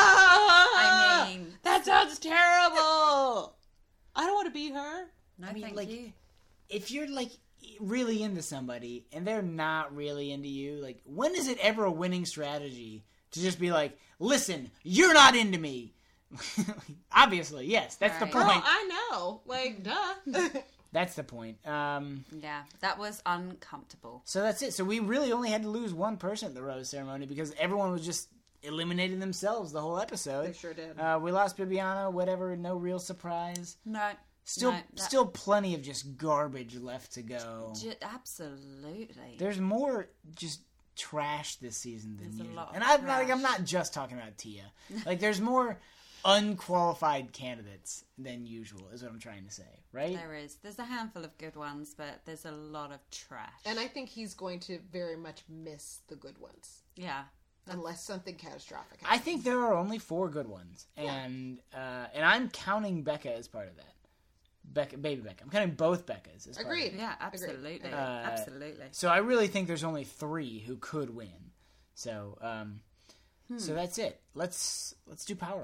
Ah! I mean- that sounds terrible. I don't want to be her. no, I mean, thank like, you. If you're like really into somebody and they're not really into you, like, when is it ever a winning strategy to just be like, "Listen, you're not into me"? Obviously, yes, that's Right. the Well, point. I know. Like, duh. That's the point. Um, Yeah, that was uncomfortable. so that's it. So we really only had to lose one person at the rose ceremony because everyone was just eliminating themselves the whole episode. They sure did. Uh, we lost Bibiana, whatever. No real surprise. No, Still, no, that- still plenty of just garbage left to go. Ju- absolutely. There's more just trash this season than There's a usual. lot of And I'm not, like, trash. I'm not just talking about Tia. Like, there's more unqualified candidates than usual, is what I'm trying to say, right? There is. There's a handful of good ones, but there's a lot of trash. And I think he's going to very much miss the good ones. yeah. Unless something catastrophic I happens. think there are only four good ones, and uh, and I'm counting Becca as part of that. Becca, baby Becca. I'm counting both Beccas as part of Agreed. it. Yeah, Agreed. absolutely. Uh, absolutely. So I really think there's only three who could win. So um, so that's it. Let's let's do power rankings.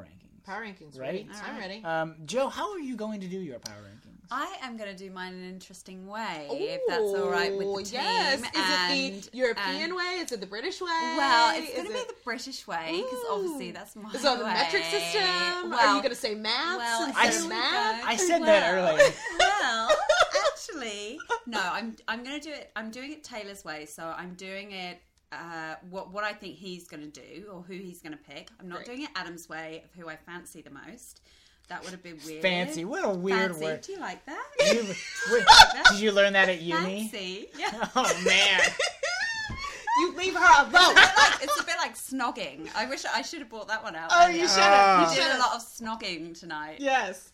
Power rankings, Right? right? I'm ready. Um, Joe, how are you going to do your power rankings? I am going to do mine in an interesting way, if that's all right with the team. Yes. Is and, it the European and, way? Is it the British way? Well, it's going Is to be it- the British way, because obviously that's my Is it on the way. metric system? Well, Are you going to say maths well, instead I- of math? I said that Well, earlier. Well, actually, no. I'm I'm going to do it. I'm doing it Taylor's way. So I'm doing it. Uh, what what I think he's going to do, or who he's going to pick. I'm not Great. doing it Adam's way of who I fancy the most. That would have been weird. Fancy. What a weird Fancy. word. Do you like that? You- wait, did you learn that at uni? Fancy. Yeah. Oh, man. You leave her a vote. Like, it's a bit like snogging. I wish I should have brought that one out. Oh, earlier. you should have. Oh. You We should did a have. lot of snogging tonight. Yes.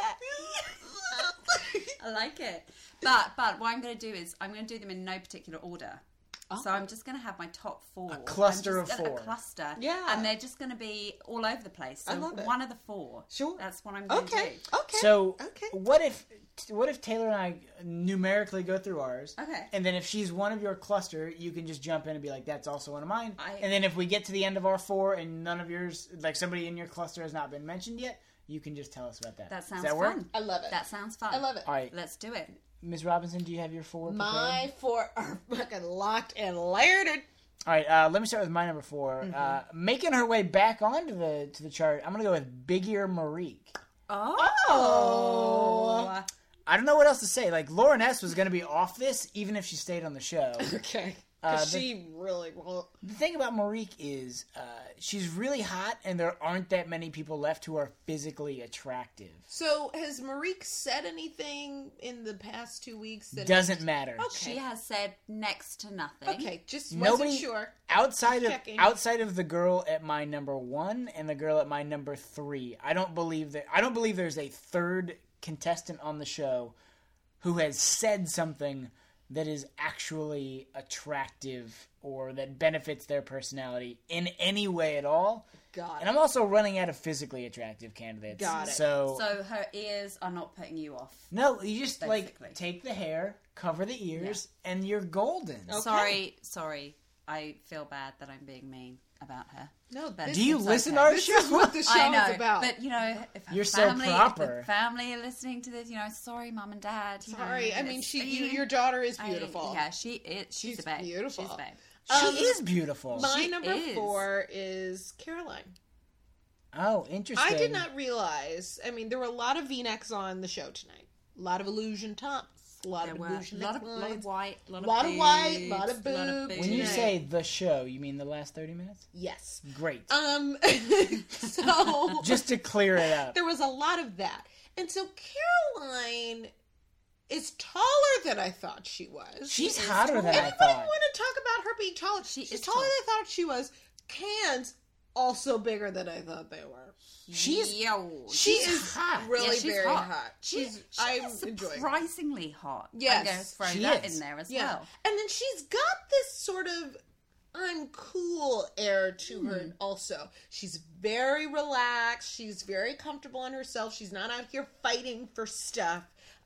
Yeah. I like it. But but what I'm going to do is I'm going to do them in no particular order. So I'm just going to have my top four. A cluster I'm just of gonna- four. A cluster. Yeah. And they're just going to be all over the place. So I love it. one of the four. Sure. That's what I'm going to Okay. do. Okay. So, okay. what if what if Taylor and I numerically go through ours? Okay. And then if she's one of your cluster, you can just jump in and be like, that's also one of mine. I- And then if we get to the end of our four and none of yours, like somebody in your cluster has not been mentioned yet, you can just tell us about that. That sounds Does that work? fun. I love it. That sounds fun. I love it. All right. Let's do it. Miz Robinson, do you have your four prepared? My four are fucking locked and layered. All right, uh, let me start with my number four. Mm-hmm. Uh, making her way back onto the to the chart, I'm going to go with Big Ear Marique. Oh. Oh. I don't know what else to say. Like, Lauren S. was going to be off this, even if she stayed on the show. Okay. Uh, Because the- she really won't. The thing about Marique is uh, she's really hot, and there aren't that many people left who are physically attractive. So, has Marique said anything in the past two weeks? That Doesn't matter. Okay. She has said next to nothing. Okay, just Nobody wasn't sure. outside of Checking. outside of the girl at my number one and the girl at my number three. I don't believe that. I don't believe there's a third contestant on the show who has said something that is actually attractive or that benefits their personality in any way at all. Got And it. I'm also running out of physically attractive candidates. Got it. So, So her ears are not putting you off. no, you just Basically. like take the hair, cover the ears, and you're golden. Okay. Sorry, sorry. I feel bad that I'm being mean about her. No, But this, Do you it's listen okay. to our this show? is what the show I know, is about. but you know, if her You're so family, proper. if the family are listening to this, you know, sorry, mum and dad. You Sorry, know, I mean, it's- she, you you, know, your daughter is I- beautiful. yeah, she is. She's, She's a babe. beautiful. She's a babe. She Um, is beautiful. My She number is. four is Caroline. Oh, interesting. I did not realize. I mean, there were a lot of V-necks on the show tonight. A lot of illusion tops. A lot There of were illusion a lot of, lot necklines. of white, a lot, Lot of of white, boobs, lot of lot of boobs. When you Tonight. say the show, you mean the last thirty minutes? Yes. Great. Um. so Just to clear it up. there was a lot of that, and so Caroline is taller than I thought she was. She's is hotter than I Anybody thought. want to talk about her being taller? She She's is taller tall. than I thought she was. Cans also bigger than I thought they were. She's Yo, She She's is hot. really yeah, she's very hot. hot. She- She's she I'm is enjoying. her. surprisingly hot. Yes, I'm going to throw she that is. in there as Yeah, well. and then she's got this sort of I'm cool air to her. Hmm. Also, she's very relaxed. She's very comfortable in herself. She's not out here fighting for stuff.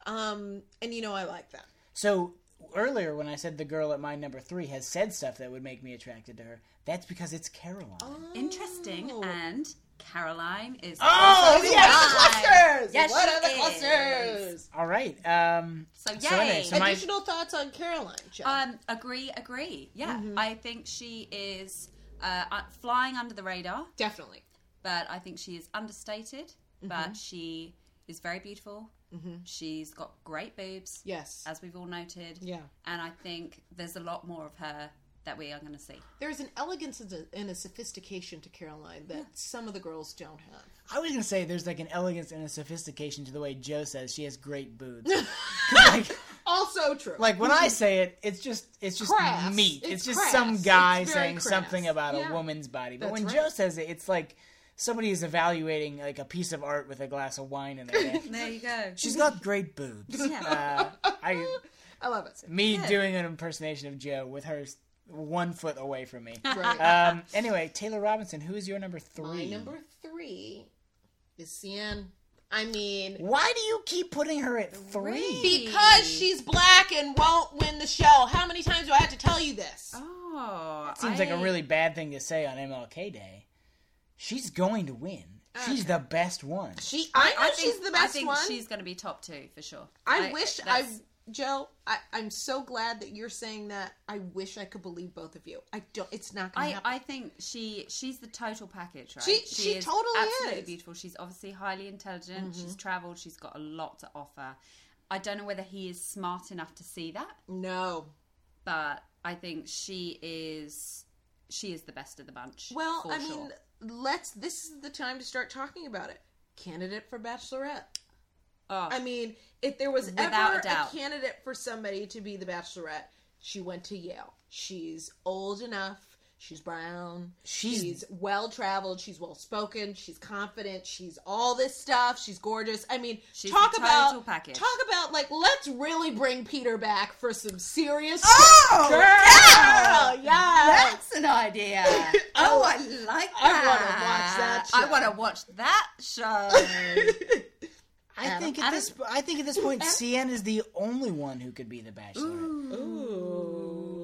Um, and you know, I like that. So earlier when I said the girl at my number three has said stuff that would make me attracted to her, that's because it's Caroline. Interesting. Oh. And Caroline is. Oh, also yes, the mine. clusters. Yes, what she are the is. clusters? All right. Um, So, so anyway, yay. so my, Additional thoughts on Caroline, Joe? Um, agree, agree. Yeah, Mm-hmm. I think she is uh, uh, flying under the radar, Definitely. but I think she is understated. Mm-hmm. But she is very beautiful. She's got great boobs, Yes. as we've all noted. Yeah. And I think there's a lot more of her that we are going to see. There's an elegance and a, and a sophistication to Caroline that some of the girls don't have. I was gonna say there's like an elegance and a sophistication to the way Joe says she has great boobs. like, Also true. like when I say it, it's just it's just Crass. meat. It's It's, just crass. some guy It's very saying crass. something about Yeah. a woman's body. But That's when right. Joe says it, it's like somebody is evaluating like a piece of art with a glass of wine in their hand. There you go. She's got great boobs. Uh, I I love it. me doing an impersonation of Joe with her s- one foot away from me. Right. Um, anyway, Taylor Robinson, who is your number three? My number three is Cian. I mean, Why do you keep putting her at three? because she's black and won't win the show. How many times do I have to tell you this? Oh, Seems like a I- really bad thing to say on M L K Day. She's going to win. She's the best one. She, I know think, she's the best I think one. she's going to be top two for sure. I, I wish I, that's- Joe. I, I'm so glad that you're saying that. I wish I could believe both of you. I don't. It's not going to I, happen. I think she she's the total package, right? She- she is totally absolutely is. beautiful. She's obviously highly intelligent. Mm-hmm. She's travelled. She's got a lot to offer. I don't know whether he is smart enough to see that, no. but I think she is she is the best of the bunch. Well, for I sure. mean, let's. This is the time to start talking about it. Candidate for Bachelorette. oh, I mean, if there was Without ever a doubt. candidate for somebody to be the Bachelorette, she went to Yale. She's old enough. She's brown. She's- She's well traveled. She's well spoken. She's confident. She's all this stuff. She's gorgeous. I mean, She's talk the total about package. talk about like let's really bring Peter back for some serious. Oh, girl, yeah. that's an idea. oh, I like that. I wanna watch that I show. want to watch that show. I Adam- think at Adam- this. I think at this point, Cien is the only one who could be the Bachelorette.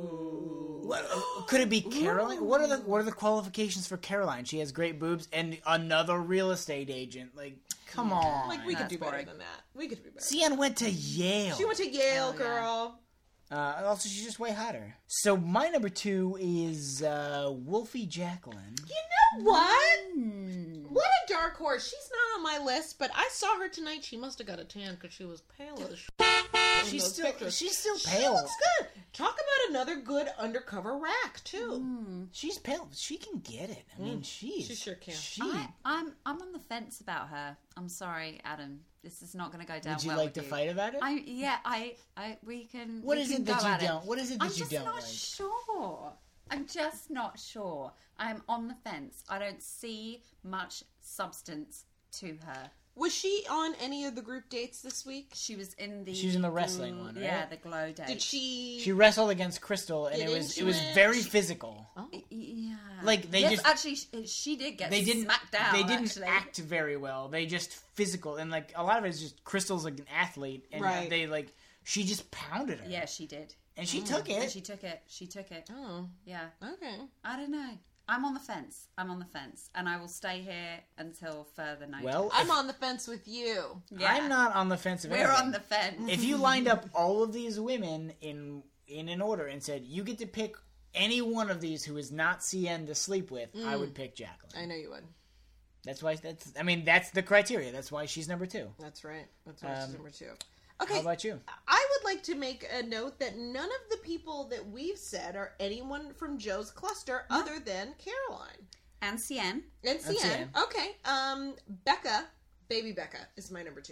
What, uh, could it be Caroline? What are the What are the qualifications for Caroline? She has great boobs and another real estate agent. Like, come on. Like we could That's do better boring. than that. We could do better. Cien went to Yale. She went to Yale, Oh, yeah. girl. Uh, also, she's just way hotter. So my number two is uh, Wolfie Jacqueline. You know what? What a dark horse. She's not on my list, but I saw her tonight. She must have got a tan because she was pale as sh- in She's those still pictures. she's still She pale. looks good. Talk about another good undercover rack too. She's pale. She can get it. I mean, she's She sure can. She, I, I'm I'm on the fence about her. I'm sorry, Adam. This is not going to go down would you well like with to you. fight about it? I yeah. I I we can. What we is can it that go you at it. don't? What is it that I'm you just don't not like? sure. I'm just not sure. I'm on the fence. I don't see much substance to her. Was she on any of the group dates this week? She was in the. She was in the wrestling one, right? Yeah, the glow date. Did she? She wrestled against Crystal, and Get it was it into was it? very She- physical. Oh. Yeah. Like, they yes, just- actually she, she did get They didn't smacked down. They didn't actually. act very well. They just physical, and like a lot of it is just Crystal's like an athlete, and Right. they like she just pounded her. Yeah, she did. and she took it. And she took it. She took it. Oh, Yeah. okay. I don't know. I'm on the fence. I'm on the fence, and I will stay here until further notice. Well, I'm if- on the fence with you. yeah. I'm not on the fence of We're anything. on the fence. If you lined up all of these women in in an order and said you get to pick any one of these who is not Cien to sleep with, I would pick Jacqueline. I know you would. That's why. That's. I mean, that's the criteria. That's why she's number two. That's right. That's why she's Um, number two. Okay. How about you? I would like to make a note that none of the people that we've said are anyone from Joe's cluster other than Caroline. and Cien. And And Cien. Cien. Okay. Um, Becca, baby Becca, is my number two.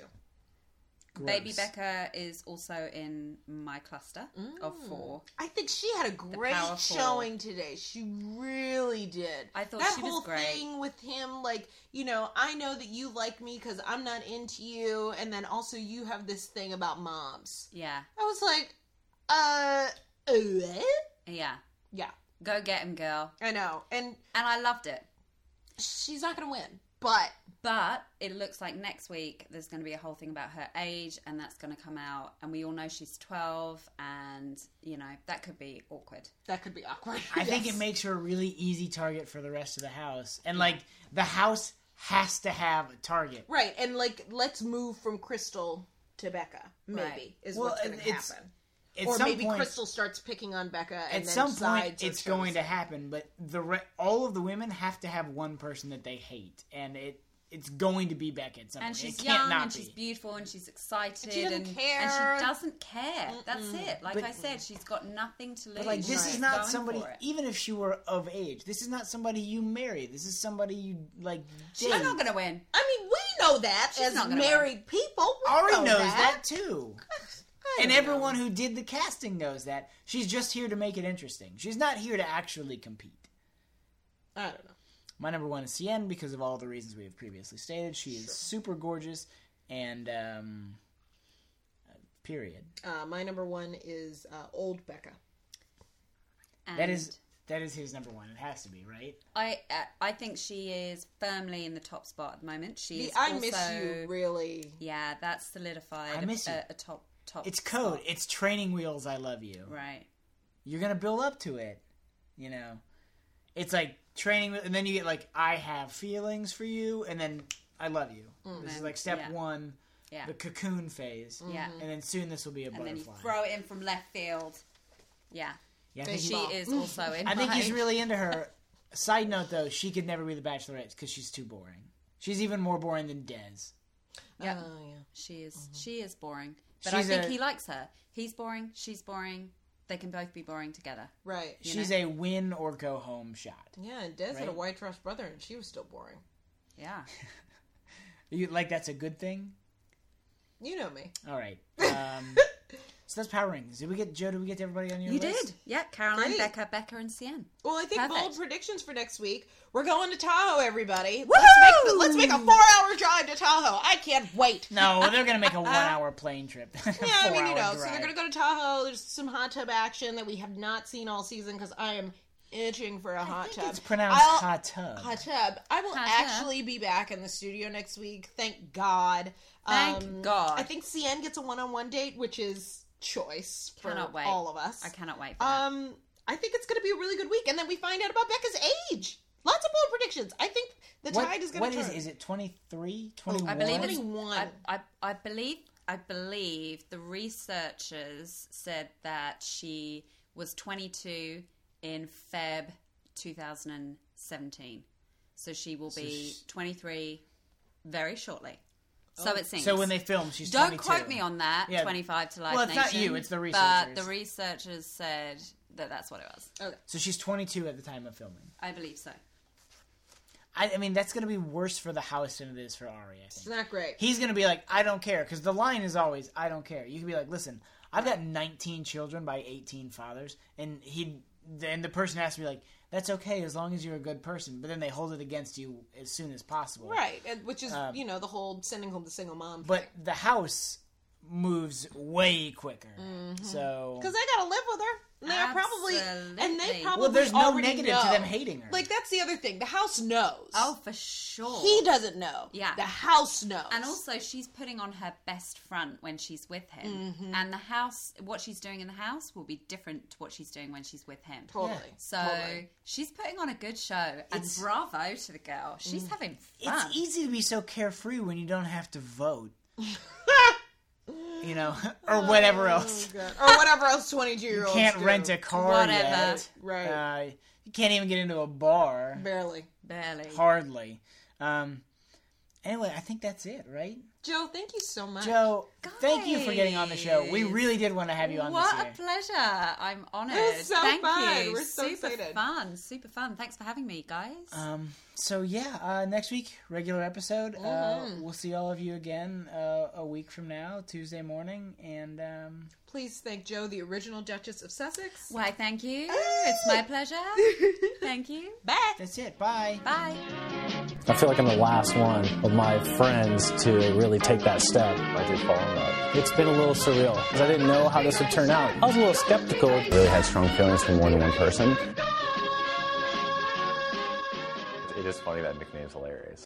Baby Gross. Becca is also in my cluster of four. I think she had a great powerful- showing today. She really did. I thought that she was whole great. thing with him, like, you know, I know that you like me because I'm not into you, and then also you have this thing about moms. Yeah. I was like, uh, what? Yeah. Yeah, Go get him, girl. I know, and And I loved it. she's not gonna win, but But it looks like next week there's going to be a whole thing about her age, and that's going to come out. And we all know she's twelve, and, you know, that could be awkward. that could be awkward. I think Yes. it makes her a really easy target for the rest of the house, and like the house has to have a target. right, and like, let's move from Crystal to Becca. Maybe Right. is Well, what's gonna it's- happen. At Or some maybe point, Crystal starts picking on Becca, and at then some point, sides are it's going to chosen. happen. But the re- all of the women have to have one person that they hate, and it it's going to be Becca at some And point. she's it can't young, not and be. she's beautiful, and she's excited, she doesn't and, care. and she doesn't care. That's it. Like But- I said, she's got nothing to lose. But like this She's is not going somebody. for it. Even if she were of age, this is not somebody you marry. This is somebody you like. She's date. not going to win. I mean, we know that She's as not gonna married people. We Ari know knows that, that, too. I And don't everyone know. who did the casting knows that. She's just here to make it interesting. She's not here to actually compete. I don't know. My number one is Cien because of all the reasons we have previously stated. She is super gorgeous and um, period. Uh, my number one is uh, old Becca. And That is that is his number one. It has to be, right? I uh, I think she is firmly in the top spot at the moment. She The is I also, miss you really. Yeah, that's solidified. I miss a, you. A, a top top. It's code. spot. It's training wheels. I love you. Right. You're gonna build up to it. You know. it's like training, and then you get like I have feelings for you, and then I love you. Mm. This is like step yeah. one, yeah. the cocoon phase. Yeah, and then soon this will be a and butterfly. then you throw it in from left field. Yeah, yeah. I think she he, is also in. I think my... he's really into her. Side note, though, she could never be the Bachelorette because she's too boring. She's even more boring than Des. Yeah, uh, yeah. she is. Mm-hmm. She is boring, but She's I think a- he likes her. He's boring. She's boring. They can both be boring together. Right. She's know? a win or go home shot. Yeah, and Des had a Right? white trash brother, and she was still boring. Yeah. You like that's a good thing? You know me. All right. Um, so that's Power Rings. Did we get Joe? Did we get everybody on your You list? did. Yeah, Caroline, Great. Becca, Becca, and Cien. Well, I think Perfect. bold predictions for next week. We're going to Tahoe, everybody. Woohoo! Let's make, the, let's make a four-hour drive to Tahoe. I can't wait. No, they're gonna make a one-hour plane trip. Yeah, I mean, you know, so drive. they're going to go to Tahoe. There's some hot tub action that we have not seen all season because I am itching for a hot tub. It's pronounced I'll- hot tub. Hot tub. I will Hot tub. actually be back in the studio next week. Thank God. Thank God. I think Cien gets a one-on-one date, which is choice for Cannot wait. all of us. I cannot wait for that. Um, I think it's going to be a really good week, and then we find out about Becca's age. Lots of bold predictions. I think the What, tide is going what to is turn. is it twenty-three, twenty-one? I believe it's. twenty-one. I, I, I believe. I believe the researchers said that she was twenty-two in Feb two thousand seventeen, so she will be she's- twenty-three very shortly. So it seems. So when they film, she's Don't twenty-two. quote me on that. Yeah. twenty-five to Live Well, it's not Nation, you, it's the But researchers. the researchers said that that's what it was. Okay. So she's twenty-two at the time of filming. I believe so. I, I mean, that's going to be worse for the house than it is for Ari, I It's think. not great. He's going to be like, I don't care, because the line is always, I don't care. You can be like, listen, I've got nineteen children by eighteen fathers, and he, and the person has to be like, that's okay as long as you're a good person, but then they hold it against you as soon as possible. Right, and- which is, Um, you know, the whole sending home the single mom But thing. the house moves way quicker. So Because I gotta live with her. And they're probably, and they Absolutely. probably well, there's no already negative know. to them hating her. Like, that's the other thing. The house knows. Oh, for sure. He doesn't know. Yeah. The house knows. And also, she's putting on her best front when she's with him. Mm-hmm. And the house, what she's doing in the house will be different to what she's doing when she's with him. Totally. So Totally. she's putting on a good show. And It's- bravo to the girl. She's Mm. having fun. it's easy to be so carefree when you don't have to vote. You know, or whatever else. or whatever else twenty-two-year-olds Can't do. rent a car Whatever. yet. Right. Uh, you can't even get into a bar. Barely. Barely. Hardly. Um, anyway, I think that's it, right? Joe, thank you so much. Joe, thank you for getting on the show. We Guys. really did want to have you on What this a year. pleasure. I'm honoured. It was so Thank fun. you. We're so Super excited. fun. Super fun. Thanks for having me, guys. Um, so yeah, uh, next week, regular episode. Uh, Mm-hmm. we'll see all of you again uh, a week from now, Tuesday morning, and um, Please thank Joe, the original Duchess of Sussex. Why, thank you. It's my pleasure. Thank you. Bye. that's it. Bye. Bye. I feel like I'm the last one of my friends to really take that step. I did fall in love. It's been a little surreal because I didn't know how this would turn out. I was a little skeptical. I really had strong feelings for more than one person. It is funny that nickname's hilarious.